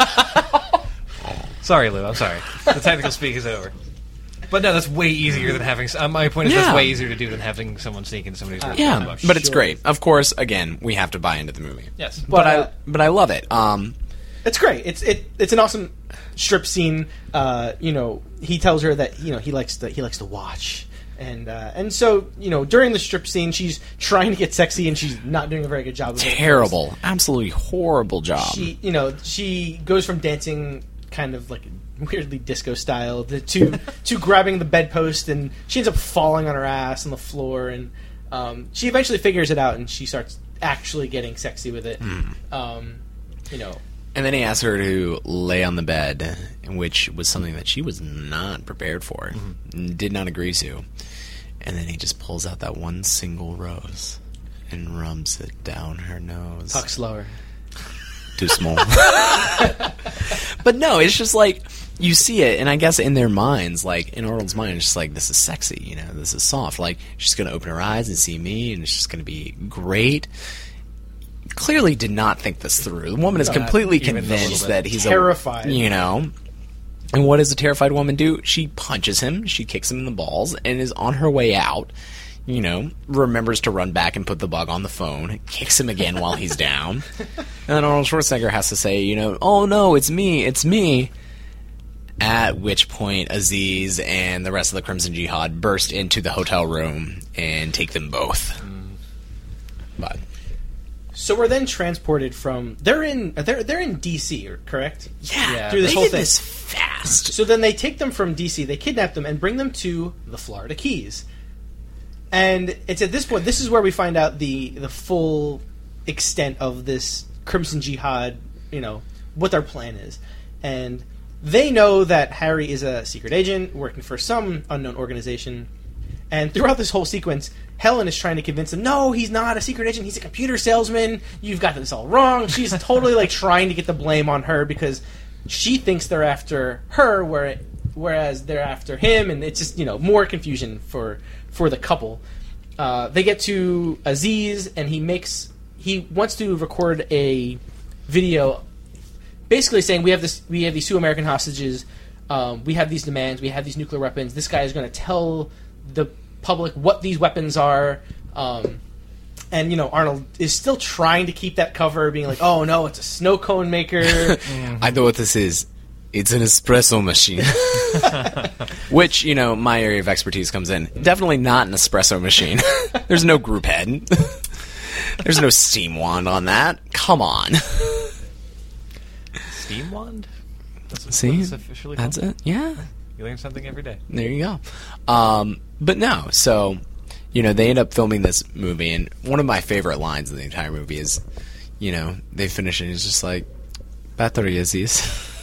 Sorry, Lou. I'm sorry. The technical speak is over. But no, that's way easier than having. Uh, my point is, Yeah. that's way easier to do than having someone sneak into somebody's room. yeah, but it's Sure. great. Of course, again, we have to buy into the movie. Yes. But, But, I, uh, but I love it. Um, It's great. It's it. It's an awesome strip scene. Uh, you know, he tells her that you know he likes to he likes to watch, and uh, and so you know during the strip scene, she's trying to get sexy, and she's not doing a very good job of it. terrible, absolutely horrible job. She, you know, she goes from dancing kind of like weirdly disco style to to, to grabbing the bedpost, and she ends up falling on her ass on the floor, and um, she eventually figures it out, and she starts actually getting sexy with it. Um, you know. And then he asked her to lay on the bed, which was something that she was not prepared for, Mm-hmm. did not agree to. And then he just pulls out that one single rose and rubs it down her nose. Talk slower. Too small. But no, it's just like, you see it, and I guess in their minds, like, in Arnold's mind, it's just like, this is sexy, you know, this is soft. Like, she's going to open her eyes and see me, and it's just going to be great. Clearly did not think this through. The woman is Not completely even a little convinced bit. that he's Terrified. A, you know. And what does a terrified woman do? She punches him, she kicks him in the balls, and is on her way out. You know, remembers to run back and put the bug on the phone, kicks him again while he's down. And then Arnold Schwarzenegger has to say, you know, oh no, it's me, it's me. At which point Aziz and the rest of the Crimson Jihad burst into the hotel room and take them both. Mm. But So we're then transported from they're in they're they're in D C, correct? yeah, Yeah. Through this they whole did thing. this fast. So then they take them from D C, they kidnap them and bring them to the Florida Keys. And it's at this point, this is where we find out the the full extent of this Crimson Jihad, you know, what their plan is. And they know that Harry is a secret agent working for some unknown organization. And throughout this whole sequence, Helen is trying to convince him, no, he's not a secret agent, he's a computer salesman, you've got this all wrong. She's totally like trying to get the blame on her because she thinks they're after her, where whereas they're after him, and it's just, you know, more confusion for for the couple. Uh, they get to Aziz, and he makes he wants to record a video, basically saying we have this we have these two American hostages, um, we have these demands, we have these nuclear weapons. This guy is going to tell the public what these weapons are. Um, and, you know, Arnold is still trying to keep that cover, being like, oh, no, it's a snow cone maker. Mm-hmm. I know what this is. It's an espresso machine. Which, you know, my area of expertise comes in. Definitely not an espresso machine. There's no group head. There's no steam wand on that. Come on. Steam wand? That's what See? it's officially called? That's it. Yeah. You learn something every day. There you go. Um, but no, so, you know, they end up filming this movie, and one of my favorite lines of the entire movie is, you know, they finish and it's just like, battery Aziz.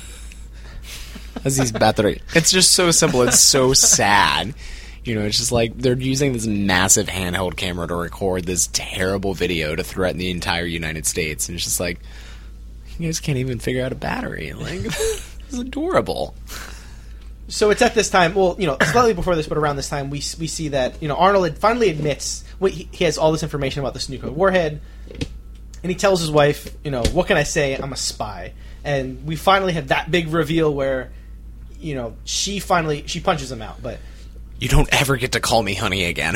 Aziz battery. It's just so simple. It's so sad. You know, it's just like they're using this massive handheld camera to record this terrible video to threaten the entire United States, and it's just like, you guys can't even figure out a battery. Like, it's adorable. So it's at this time, well, you know, slightly before this, but around this time, we we see that, you know, Arnold finally admits well, he, he has all this information about this nuclear warhead, and he tells his wife, you know, what can I say? I'm a spy. And we finally have that big reveal where, you know, she finally she punches him out, but You don't ever get to call me honey again.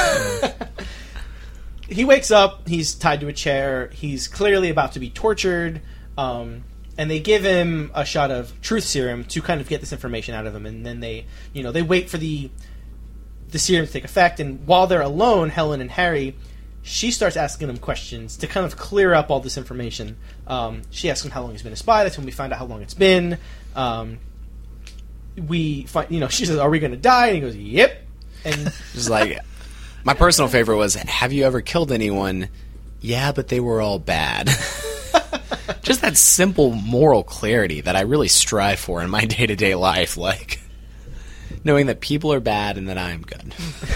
he wakes up, he's tied to a chair, he's clearly about to be tortured, um, and they give him a shot of truth serum to kind of get this information out of him, and then they, you know, they wait for the the serum to take effect, and while they're alone, Helen and Harry, she starts asking him questions to kind of clear up all this information. Um, she asks him how long he's been a spy. That's when we find out how long it's been. Um, we find, you know, she says, "Are we going to die?" And he goes, "Yep." And Just like, my personal favorite was, have you ever killed anyone? Yeah, but they were all bad. Just that simple moral clarity that I really strive for in my day-to-day life, like knowing that people are bad and that I'm good.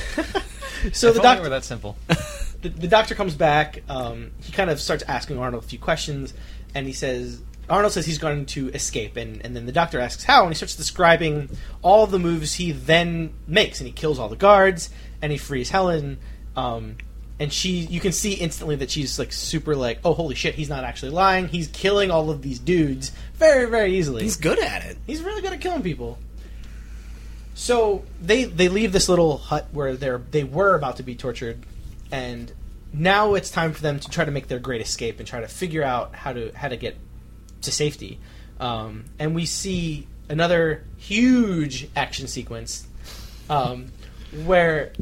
so If the only it doctor, were that simple. the, the doctor comes back. Um, he kind of starts asking Arnold a few questions, and he says, Arnold says he's going to escape, and, and then the doctor asks how, and he starts describing all the moves he then makes, and he kills all the guards, and he frees Helen, um, and she, you can see instantly that she's like super like, oh holy shit, he's not actually lying, he's killing all of these dudes very, very easily. He's good at it. He's really good at killing people. So they they leave this little hut where they're they were about to be tortured, and now it's time for them to try to make their great escape and try to figure out how to how to get to safety. Um, and we see another huge action sequence um, where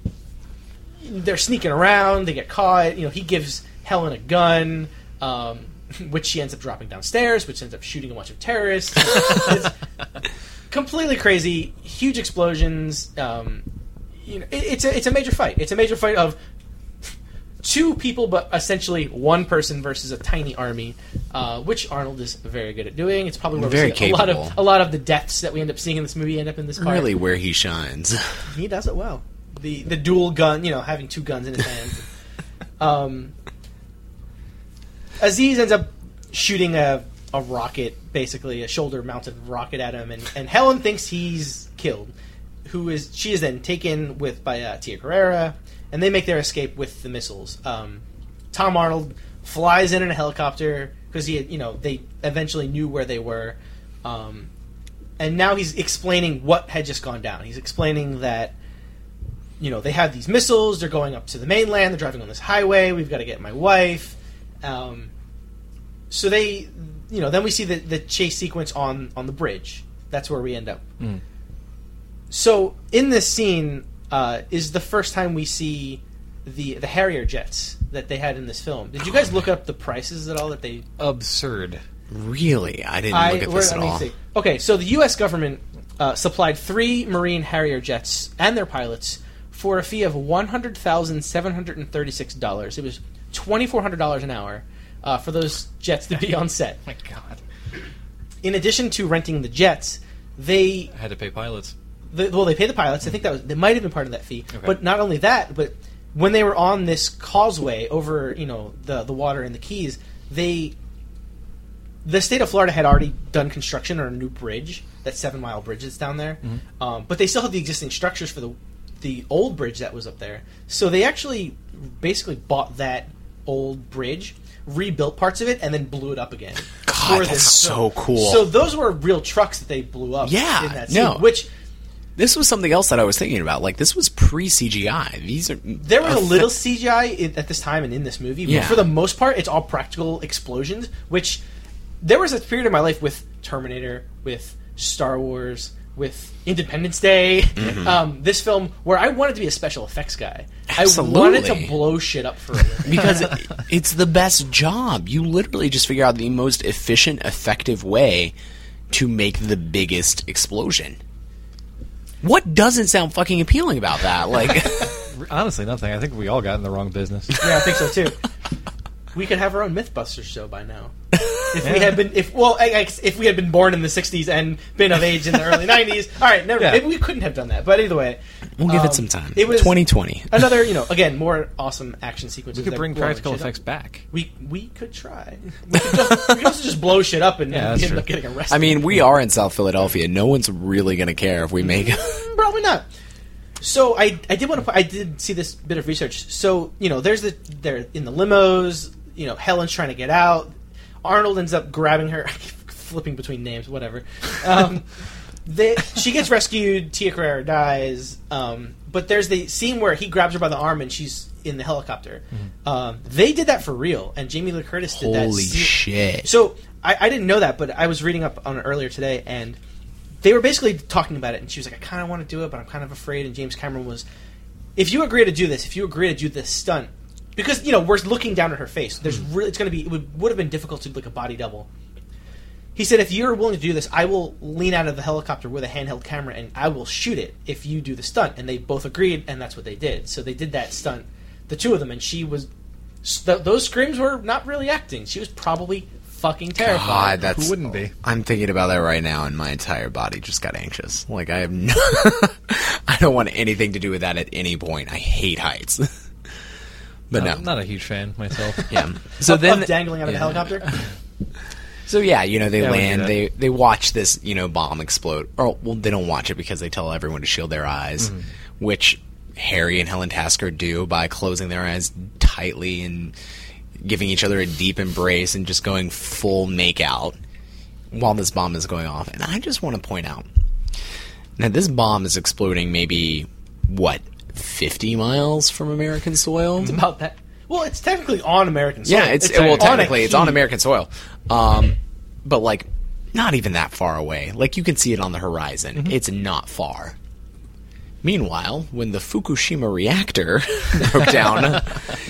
they're sneaking around, they get caught. You know, he gives Helen a gun, um, which she ends up dropping downstairs, which ends up shooting a bunch of terrorists. It's completely crazy, huge explosions. Um, you know, it, it's a it's a major fight. It's a major fight of two people, but essentially one person versus a tiny army, uh, which Arnold is very good at doing. It's probably where Very we see a lot capable. of a lot of the deaths that we end up seeing in this movie end up in this part. Really where he shines. He does it well. The the dual gun, you know, having two guns in his hands. um, Aziz ends up shooting a a rocket, basically a shoulder-mounted rocket at him, and, and Helen thinks he's killed. Who is she is then taken with by uh, Tia Carrera, and they make their escape with the missiles. Um, Tom Arnold flies in in a helicopter because he, you know, they eventually knew where they were, um, and now he's explaining what had just gone down. He's explaining that, you know, they have these missiles. They're going up to the mainland. They're driving on this highway. We've got to get my wife. Um, so they, you know, then we see the, the chase sequence on, on the bridge. That's where we end up. Mm. So in this scene uh, is the first time we see the the Harrier jets that they had in this film. Did you guys look up the prices at all that they... Absurd. Really? I didn't I, look at where- this let at me all. see. Okay, so the U S government uh, supplied three Marine Harrier jets and their pilots for a fee of one hundred thousand seven hundred thirty-six dollars. It was twenty-four hundred dollars an hour uh, for those jets to be on set. My God. In addition to renting the jets, they... I had to pay pilots. The, well, they pay the pilots. I think that was that might have been part of that fee. Okay. But not only that, but when they were on this causeway over, you know, the the water in the Keys, they the state of Florida had already done construction on a new bridge, that seven mile bridge that's down there. Mm-hmm. Um, but they still had the existing structures for the the old bridge that was up there. So they actually basically bought that old bridge, rebuilt parts of it, and then blew it up again. God, for that's this so film. cool. So those were real trucks that they blew up. Yeah, in that scene, no. which. This was something else that I was thinking about. Like, this was pre-C G I. These are There was a effect- little C G I in, at this time and in this movie, but Yeah. for the most part, it's all practical explosions. Which there was a period in my life with Terminator, with Star Wars, with Independence Day, Mm-hmm. um, this film where I wanted to be a special effects guy. Absolutely. I wanted to blow shit up for a living. because it, it's the best job. You literally just figure out the most efficient, effective way to make the biggest explosion. What doesn't sound fucking appealing about that? Like, Honestly, nothing. I think we all got in the wrong business. Yeah, I think so too. We could have our own MythBusters show by now. If we had been, if well, I, I, if we had been born in the sixties and been of age in the early nineties, all right, never. Yeah. Maybe we couldn't have done that. But either way, we'll give um, it some time. It was twenty twenty. another, you know, again, more awesome action sequences. We could that bring blow practical shit up. effects back. We we could try. We could, just, we could also just blow shit up and, Yeah, and that's end true. up getting arrested. I mean, we are in South Philadelphia. No one's really going to care if we make. Probably not. So I, I did want to I did see this bit of research. So you know, there's the they're in the limos. You know, Helen's trying to get out. Arnold ends up grabbing her, flipping between names, whatever. Um, they, she gets rescued. Tia Carrera dies. Um, but there's the scene where he grabs her by the arm and she's in the helicopter. Mm-hmm. Um, they did that for real, and Jamie Lee Curtis did that. Holy scene. shit! So I, I didn't know that, but I was reading up on it earlier today, and they were basically talking about it, and she was like, I kind of want to do it, but I'm kind of afraid. And James Cameron was, if you agree to do this, if you agree to do this stunt, because, you know, we're looking down at her face, there's really, it's going to be, it would, would have been difficult to do like a body double. He said, if you're willing to do this, I will lean out of the helicopter with a handheld camera, and I will shoot it if you do the stunt. And they both agreed, and that's what they did. So they did that stunt, the two of them, and she was, th- those screams were not really acting. She was probably fucking terrified. God, that's. Who wouldn't be? I'm thinking about that right now, and my entire body just got anxious. Like, I have no. I don't want anything to do with that at any point. I hate heights. But no. I'm not a huge fan myself. Yeah. So Of- then of dangling out of yeah. the helicopter. So yeah, you know, they Yeah, we do land, that. they they watch this, you know, bomb explode. Or well, they don't watch it because they tell everyone to shield their eyes, Mm-hmm. which Harry and Helen Tasker do by closing their eyes tightly and giving each other a deep embrace and just going full make out while this bomb is going off. And I just want to point out, now this bomb is exploding maybe what, fifty miles from American soil? It's about that. Well, it's technically on American soil. Yeah, it's, It's well on a technically it's on key. American soil, um, but like not even that far away. Like you can see it on the horizon. Mm-hmm. It's not far. Meanwhile, when the Fukushima reactor broke down,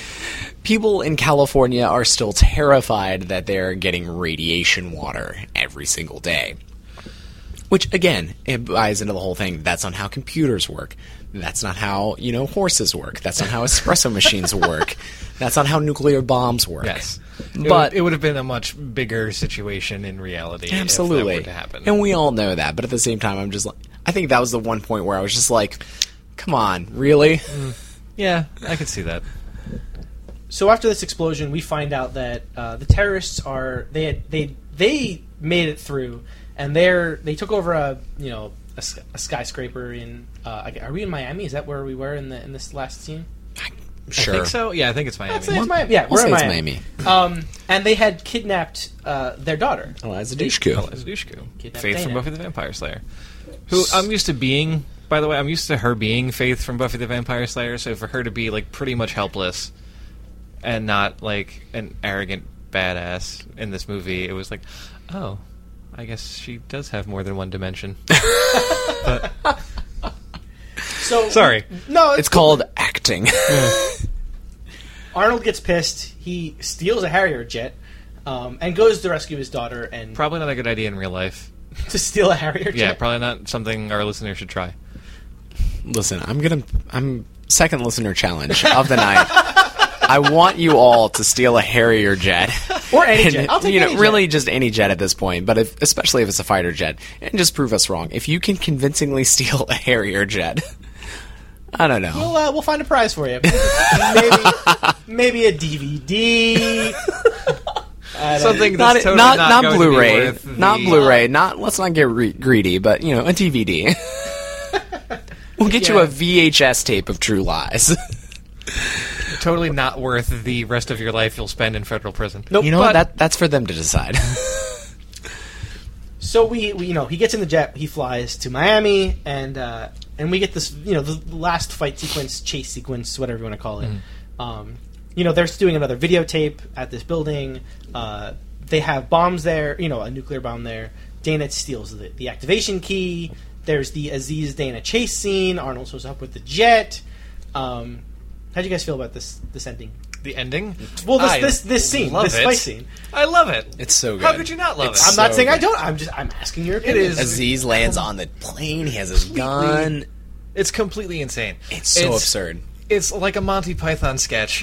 people in California are still terrified that they're getting radiation water every single day. Which, again, it buys into the whole thing. That's not how computers work. That's not how, you know, horses work. That's not how espresso machines work. That's not how nuclear bombs work. Yes. It But would, it would have been a much bigger situation in reality absolutely. if that were to happen. And we all know that. But at the same time, I'm just like, I think that was the one point where I was just like, come on, really? Yeah, I could see that. So after this explosion, we find out that uh, the terrorists are they had they they made it through, and they're they took over a you know a, a skyscraper in. Uh, are we in Miami? Is that where we were in the in this last scene? Sure. I think so. Yeah, I think it's Miami. I'd say it's Miami. Yeah, I'll we're say in it's Miami. Miami. Um, and they had kidnapped uh, their daughter. Eliza Dushku. As Dushku. Kidnapped Faith from Dana. Buffy the Vampire Slayer. Who I'm used to being, by the way, I'm used to her being Faith from Buffy the Vampire Slayer, so for her to be, like, pretty much helpless and not, like, an arrogant badass in this movie, it was like, oh, I guess she does have more than one dimension. But, So sorry. no, It's called acting. Arnold gets pissed. He steals a Harrier jet um, and goes to rescue his daughter and Probably not a good idea in real life. to steal a Harrier jet. Yeah, probably not something our listeners should try. Listen, I'm gonna. I'm second listener challenge of the night. I want you all to steal a Harrier jet, Or any And, jet. I'll take you know, any jet. really just any jet at this point. But if, especially if it's a fighter jet, and just prove us wrong. If you can convincingly steal a Harrier jet, I don't know. We'll uh, we'll find a prize for you. maybe maybe a D V D. I don't- Something Not that's totally not not, not going to be Blu-ray, worth the- not Blu-ray, not. Let's not get re- greedy, but you know, a D V D. We'll get you Yeah. a V H S tape of True Lies. Totally not worth the rest of your life you'll spend in federal prison. Nope. You know but- what? That that's for them to decide. So we, we, you know, he gets in the jet, he flies to Miami, and uh, and we get this, you know, the last fight sequence, chase sequence, whatever you want to call it. Um, you know, they're doing another videotape at this building. Uh, they have bombs there, you know, a nuclear bomb there. Dana steals the, the activation key. There's the Aziz Dana chase scene. Arnold shows up with the jet. Um, how do you guys feel about this this ending? The ending? Well, this I this this scene, love this it. fight scene. I love it. It's so good. How could you not love It's it? I'm not so saying I good. don't. I'm just I'm asking your opinion. is- Aziz lands on the plane. He has his gun. It's completely insane. It's so absurd. It's like a Monty Python sketch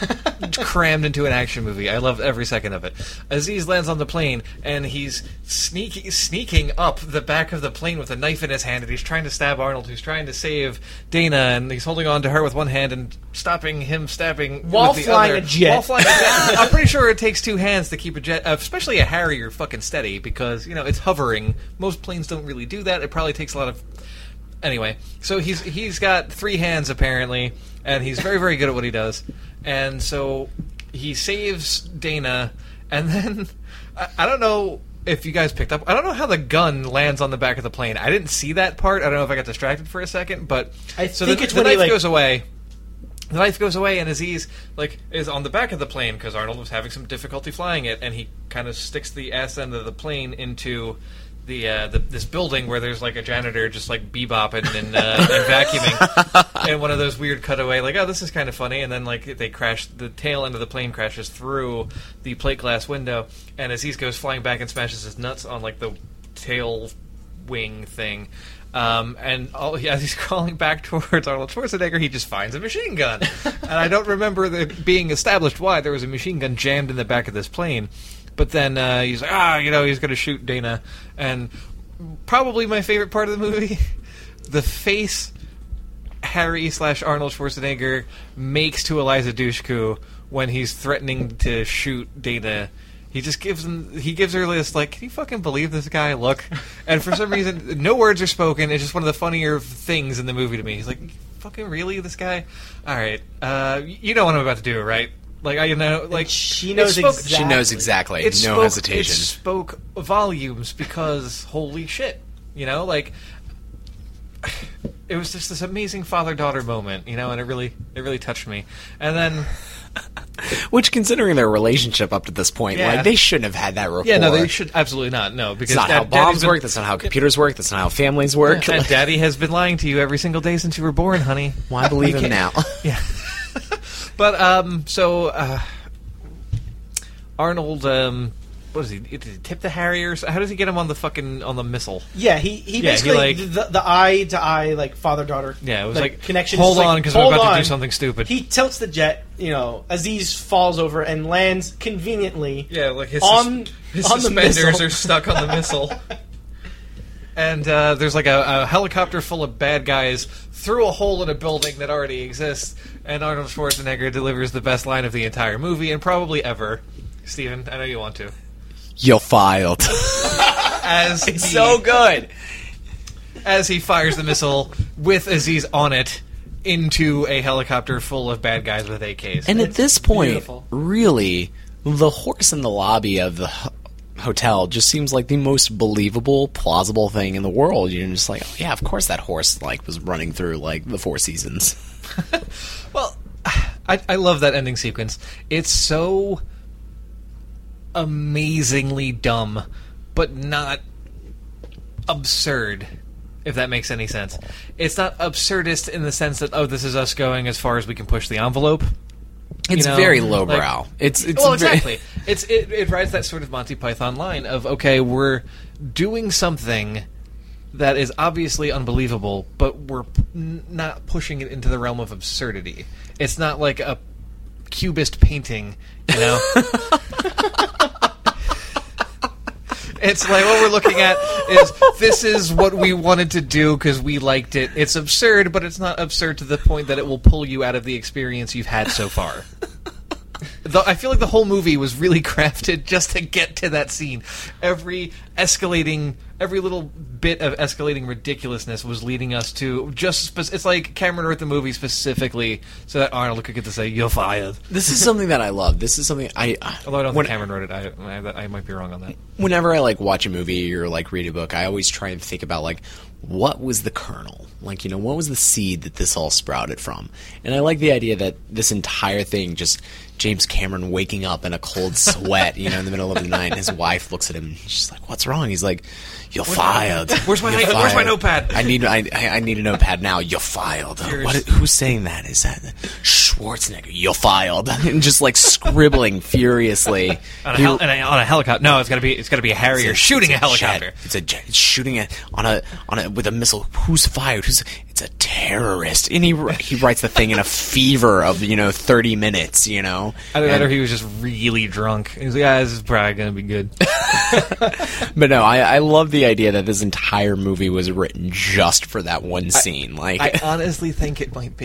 crammed into an action movie. I loved every second of it. Aziz lands on the plane, and he's sneaking, sneaking up the back of the plane with a knife in his hand, and he's trying to stab Arnold, who's trying to save Dana, and he's holding on to her with one hand and stopping him stabbing While with the flying other. a jet. While flying a jet. I'm pretty sure it takes two hands to keep a jet, uh, especially a Harrier, fucking steady, because, you know, it's hovering. Most planes don't really do that. It probably takes a lot of... Anyway, so he's he's got three hands apparently, and he's very very good at what he does. And so he saves Dana, and then I, I don't know if you guys picked up. I don't know how the gun lands on the back of the plane. I didn't see that part. I don't know if I got distracted for a second, but I so think the, it's the when he, knife like- goes away. The knife goes away, and Aziz like is on the back of the plane because Arnold was having some difficulty flying it, and he kind of sticks the ass end of the plane into the, uh, the this building where there's like a janitor just like bebopping and, uh, and vacuuming, and one of those weird cutaway like, oh, this is kind of funny, and then like they crash, the tail end of the plane crashes through the plate glass window, and Aziz goes flying back and smashes his nuts on like the tail wing thing. Um, and all, as he's crawling back towards Arnold Schwarzenegger, he just finds a machine gun. And I don't remember the, being established why there was a machine gun jammed in the back of this plane. But then uh, he's like, ah, you know, he's going to shoot Dana. And probably my favorite part of the movie, the face Harry slash Arnold Schwarzenegger makes to Eliza Dushku when he's threatening to shoot Dana. He just gives him, he gives her this, like, can you fucking believe this guy? Look. And for some reason, no words are spoken. It's just one of the funnier things in the movie to me. He's like, fucking really, this guy? All right. Uh, you know what I'm about to do, right? Like, I, you know, like... she knows it spoke- exactly. She knows exactly. it no spoke, hesitation. It spoke volumes because, holy shit. You know, like... It was just this amazing father-daughter moment, you know, and it really, it really touched me. And then... Which, considering their relationship up to this point, Yeah. like they shouldn't have had that rapport. Yeah, no, they should absolutely not. No, because It's not Dad- how Daddy's bombs been- work. That's not how computers work. That's not how families work. And Daddy has been lying to you every single day since you were born, honey. Why believe him now? Yeah. But um, so uh, Arnold, um, what is he? Did he tip the Harriers? How does he get him on the fucking on the missile? Yeah, he he Yeah, he, basically like- the, the eye to eye like father daughter. Yeah, it was like, connection. hold It's on, like, 'cause we're hold about to do on. something stupid. He tilts the jet. You know, Aziz falls over and lands conveniently. Yeah, like his on sus- his on the suspenders missile. are stuck on the missile. And uh, there's like a, a helicopter full of bad guys through a hole in a building that already exists, and Arnold Schwarzenegger delivers the best line of the entire movie and probably ever. Steven, I know you want to. "You're fired." As It's he, so good. as he fires the missile with Aziz on it into a helicopter full of bad guys with A Ks. And at this point, beautiful. really, the horse in the lobby of the ho- hotel just seems like the most believable, plausible thing in the world. You're just like, oh yeah, of course that horse like was running through like the Four Seasons. Well, I, I love that ending sequence. It's so amazingly dumb, but not absurd, if that makes any sense. It's not absurdist in the sense that, oh, this is us going as far as we can push the envelope. It's You know, very like- lowbrow. it's it's well, very- exactly. It's it, it rides that sort of Monty Python line of, okay, we're doing something that is obviously unbelievable, but we're p- n- not pushing it into the realm of absurdity. It's not like a cubist painting, you know? It's like what we're looking at is this is what we wanted to do because we liked it. It's absurd, but it's not absurd to the point that it will pull you out of the experience you've had so far. The, I feel like the whole movie was really crafted just to get to that scene. Every escalating, every little bit of escalating ridiculousness was leading us to just. Spe- it's like Cameron wrote the movie specifically so that Arnold could get to say, "You're fired." This is something that I love. This is something I. Although I don't when- think Cameron wrote it, I, I, I might be wrong on that. Whenever I like watch a movie or like read a book, I always try and think about like what was the kernel, like you know, what was the seed that this all sprouted from. And I like the idea that this entire thing just James Cameron waking up in a cold sweat, you know, in the middle of the night, and his wife looks at him. And she's like, "What's wrong?" He's like, "You're fired." Where's my You're where's my fired. notepad? I need I, I I need a notepad now. You're fired. Yours. What? Who's saying that? Is that Schwarzenegger? You're fired. And just like scribbling furiously. On a, He- hel- and a, on a helicopter? No, it's got to be. It's got to be a Harrier it's a- shooting a, it's helicopter. jet. It's a jet. It's shooting a, on a on a with a missile. Who's fired? Who's? It's a terrorist. And he he writes the thing in a fever of you know thirty minutes. You know. Either that And- or he was just really drunk. He's like, "Yeah, this is probably gonna be good." But no, I, I love the idea that this entire movie was written just for that one scene. Like, I honestly think it might be.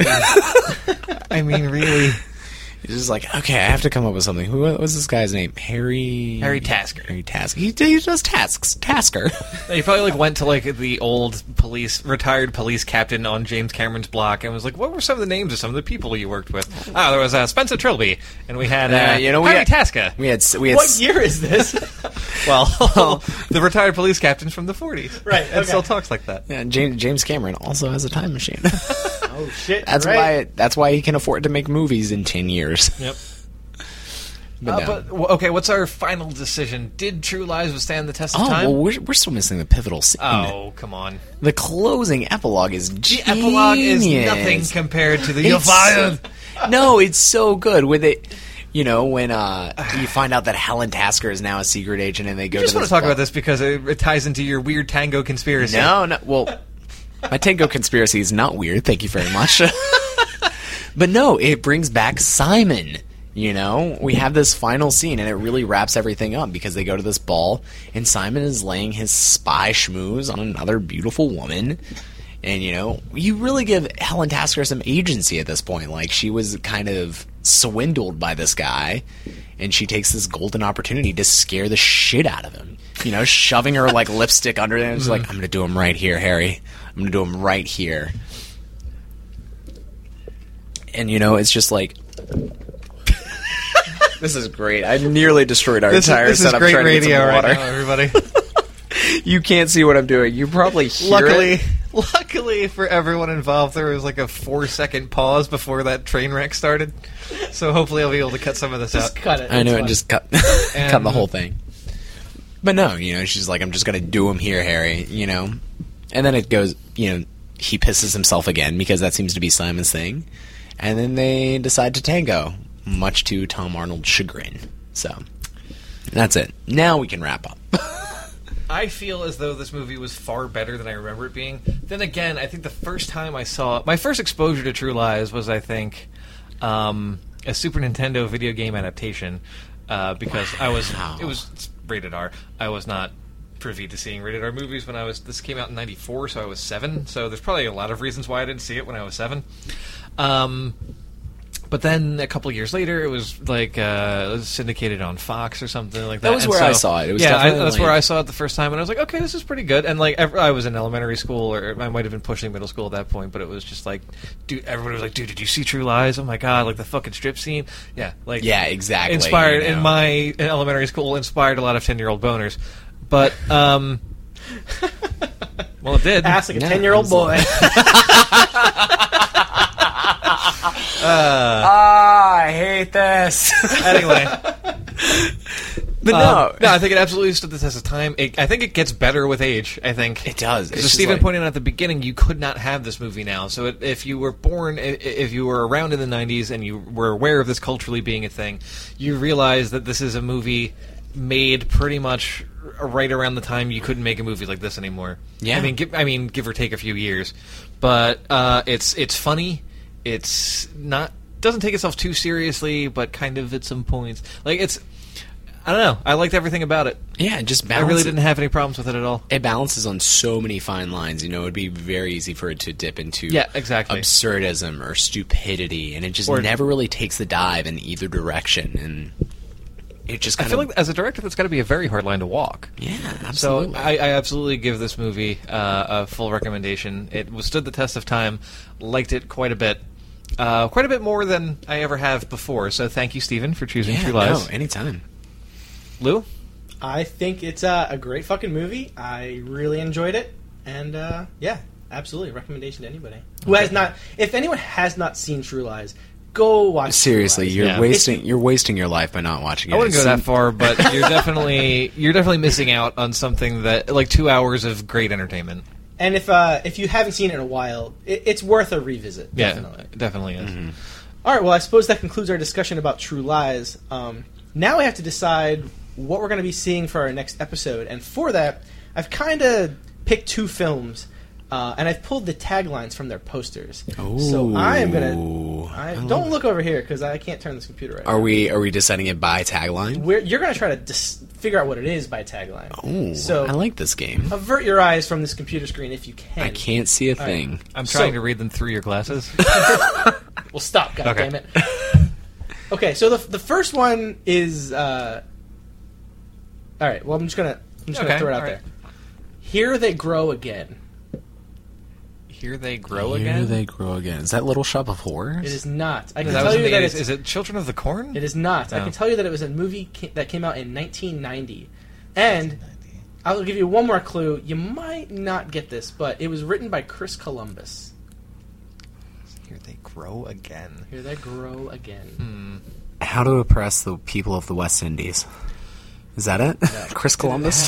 I mean, really. it's just like, okay, I have to come up with something. Who was this guy's name? Harry. Harry Tasker. Harry Tasker. He, he does tasks. Tasker. He probably like went to like the old police, retired police captain on James Cameron's block, and was like, "What were some of the names of some of the people you worked with?" Oh, there was uh, Spencer Trilby, and we had uh, Uh, you know, we Harry had- Tasker. We had we had What year is this? Well, the retired police captain from the forties, Right, And okay. still talks like that. yeah, James James Cameron also has a time machine. Oh shit! That's right. why that's why he can afford to make movies in ten years. Yep. But Uh, no. but w- okay, what's our final decision? Did True Lies withstand the test of oh time? well, we're, we're still missing the pivotal scene. Oh, come on. The closing epilogue is The genius. epilogue is nothing compared to the "You're It's fired." so- no, it's so good with it. You know, when uh, you find out that Helen Tasker is now a secret agent, and they go I just to want this to talk ball- about this because it, it ties into your weird tango conspiracy. No, no. Well, my Tango conspiracy is not weird. Thank you very much. But no, it brings back Simon. You know, we have this final scene, and it really wraps everything up because they go to this ball, and Simon is laying his spy schmooze on another beautiful woman. And, you know, you really give Helen Tasker some agency at this point. Like, she was kind of swindled by this guy, and she takes this golden opportunity to scare the shit out of him. You know, shoving her, like, lipstick under there. And she's like, I'm going to do him right here, Harry. I'm going to do him right here. And, you know, it's just like... This is great. I nearly destroyed our This, entire is, this is setup great trying to get some radio right water. now, everybody. You can't see what I'm doing. You probably hear luckily, it. luckily for everyone involved, there was like a four-second pause before that train wreck started. So hopefully, I'll be able to cut some of this Just out. cut it. I know, It's and fine. just cut, And- cut the whole thing. But no, you know, she's like, I'm just gonna do him here, Harry. You know, and then it goes, you know, he pisses himself again because that seems to be Simon's thing, and then they decide to tango, much to Tom Arnold's chagrin. So that's it. Now we can wrap up. I feel as though this movie was far better than I remember it being. Then again, I think the first time I saw my first exposure to True Lies was, I think, um, a Super Nintendo video game adaptation. Uh, because I was, Wow. it was it's rated R. I was not privy to seeing rated R movies when I was. This came out in ninety-four, so I was seven. So there's probably a lot of reasons why I didn't see it when I was seven. Um, But then a couple years later, it was like uh, it was syndicated on Fox or something like that. That was And where so, I saw it. It was yeah, I, definitely that's like- where I saw it the first time, and I was like, okay, this is pretty good. And like ev- I was in elementary school, or I might have been pushing middle school at that point, but it was just like, dude, everybody was like, dude, did you see True Lies? Oh my god, like the fucking strip scene. Yeah, like Yeah, exactly. inspired you know. in my in elementary school, inspired a lot of ten year old boners, but um, well, it did. Ass like a Yeah, ten-year-old boy. Ah, I hate this. Anyway. But Um, no, no, I think it absolutely stood the test of time. It, I think it gets better with age. I think it does. It's As just Stephen like- pointed out at the beginning, you could not have this movie now. So it, if you were born, i- if you were around in the nineties and you were aware of this culturally being a thing, you realize that this is a movie made pretty much right around the time you couldn't make a movie like this anymore. Yeah. I mean, give, I mean, give or take a few years, but uh, it's it's funny. It's not doesn't take itself too seriously, but kind of at some points. Like it's. I don't know. I liked everything about it. Yeah, it just I balances. really didn't have any problems with it at all. It balances on so many fine lines. You know, it'd be very easy for it to dip into Yeah, exactly. absurdism or stupidity, and it just Or- never really takes the dive in either direction. And it just I kind feel of like as a director, that's got to be a very hard line to walk. yeah, So absolutely. I, I absolutely give this movie uh, a full recommendation. It stood the test of time. Liked it quite a bit. Uh, quite a bit more than I ever have before. So thank you, Stephen, for choosing yeah, True Lies. no, anytime. Lou? I think it's uh, a great fucking movie. I really enjoyed it, and uh, yeah, absolutely recommendation to anybody who has not. If anyone has not seen True Lies, go watch. Seriously, True Lies. you're Yeah. wasting you're wasting your life by not watching it. I wouldn't go It that seems- far, but you're definitely you're definitely missing out on something that like two hours of great entertainment. And if uh, if you haven't seen it in a while, it, it's worth a revisit. Yeah, Definitely. it definitely is. Mm-hmm. All right. Well, I suppose that concludes our discussion about True Lies. Um, now we have to decide what we're going to be seeing for our next episode, and for that, I've kind of picked two films, uh, and I've pulled the taglines from their posters. So I am gonna. Ooh. I, I don't love- look over here because I can't turn this computer right. Are now. we are we deciding it by tagline? We're, you're going to try to dis- figure out what it is by tagline. Oh, so I like this game. avert your eyes from this computer screen if you can. I can't see a right. thing. I'm So- trying to read them through your glasses. Well, stop, God Okay. damn it. Okay, so the the first one is. Uh, all right. Well, I'm just gonna I'm just Okay, gonna throw it out all there. right. Here they grow again. Here they grow Here again. they grow again. Is that Little Shop of Horrors? It is not. I No, can that tell was in you the that eighties. it's. Is it Children of the Corn? It is not. I No. can tell you that it was a movie ca- that came out in nineteen ninety, and I'll give you one more clue. You might not get this, but it was written by Chris Columbus. Here they grow again. Here they grow again. Hmm. How to Oppress the People of the West Indies. Is that it? Chris Columbus?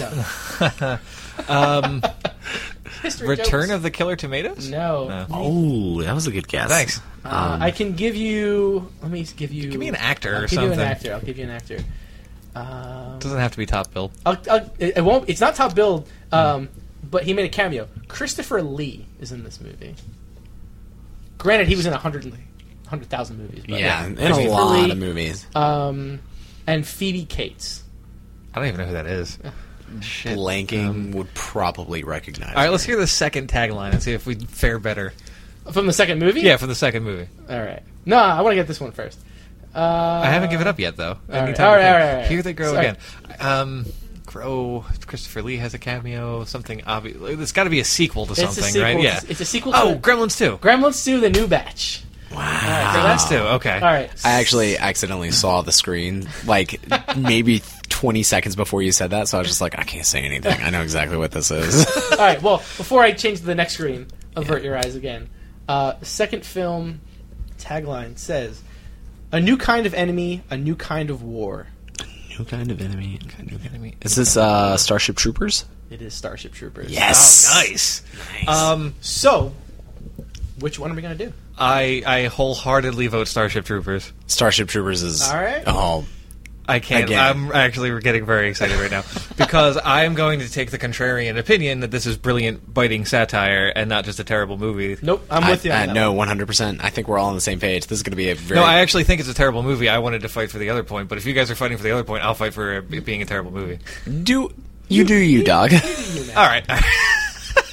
Um, History Return jokes. of the Killer Tomatoes? No. No. Oh, that was a good guess. Thanks. Uh, Um, I can give you. Let me give you. Give me an actor I'll or give you an something. actor. I'll give you an actor. Um, Doesn't have to be top billed. I'll, I'll, it, it won't. It's not top billed, um, but he made a cameo. Christopher Lee is in this movie. Granted, he was in a hundred hundred thousand movies. But Yeah, in a Christopher lot Lee, of movies. Um, and Phoebe Cates. I don't even know who that is. Shit. Blanking would probably recognize. All right, her. let's hear the second tagline and see if we fare better. From the second movie? Yeah, for the second movie. All right. No, I want to get this one first. Uh, I haven't given up yet, though. right, Anytime all right, I can. all right, all right. Here they grow Sorry. again. Um, grow. Christopher Lee has a cameo. Something obvious. It's got to be a sequel to It's a something, sequel. right? Yeah. It's a sequel Oh, to Gremlins two. Gremlins two: The New Batch. Wow. so Gremlins two. Okay. All right. I actually accidentally saw the screen, like, maybe twenty seconds before you said that, so I was just like, I can't say anything. I know exactly what this is. All right. Well, before I change to the next screen, avert your eyes again. Uh, second film tagline says, "A new kind of enemy, a new kind of war." New kind of enemy. New Enemy. enemy. Is this uh, Starship Troopers? It is Starship Troopers. Yes. Oh, nice. Nice. Um, So, which one are we gonna do? I I wholeheartedly vote Starship Troopers. Starship Troopers is. All right. Oh, I can't. Again. I'm actually getting very excited right now because I am going to take the contrarian opinion that this is brilliant, biting satire and not just a terrible movie. Nope. I'm I, with you. On uh, that no, one. one hundred percent. I think we're all on the same page. This is going to be a very. No, I actually think it's a terrible movie. I wanted to fight for the other point, but if you guys are fighting for the other point, I'll fight for it being a terrible movie. do you do you, dog? You know. All right.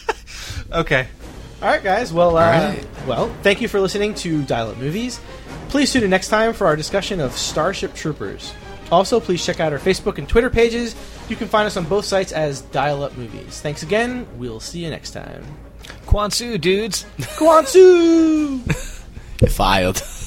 Okay. All right, guys. Well, uh, All right. well, thank you for listening to Dial Up Movies. Please tune in next time for our discussion of Starship Troopers. Also, please check out our Facebook and Twitter pages. You can find us on both sites as Dial Up Movies. Thanks again. We'll see you next time. Kwanzaa, dudes. Kwanzaa! Filed.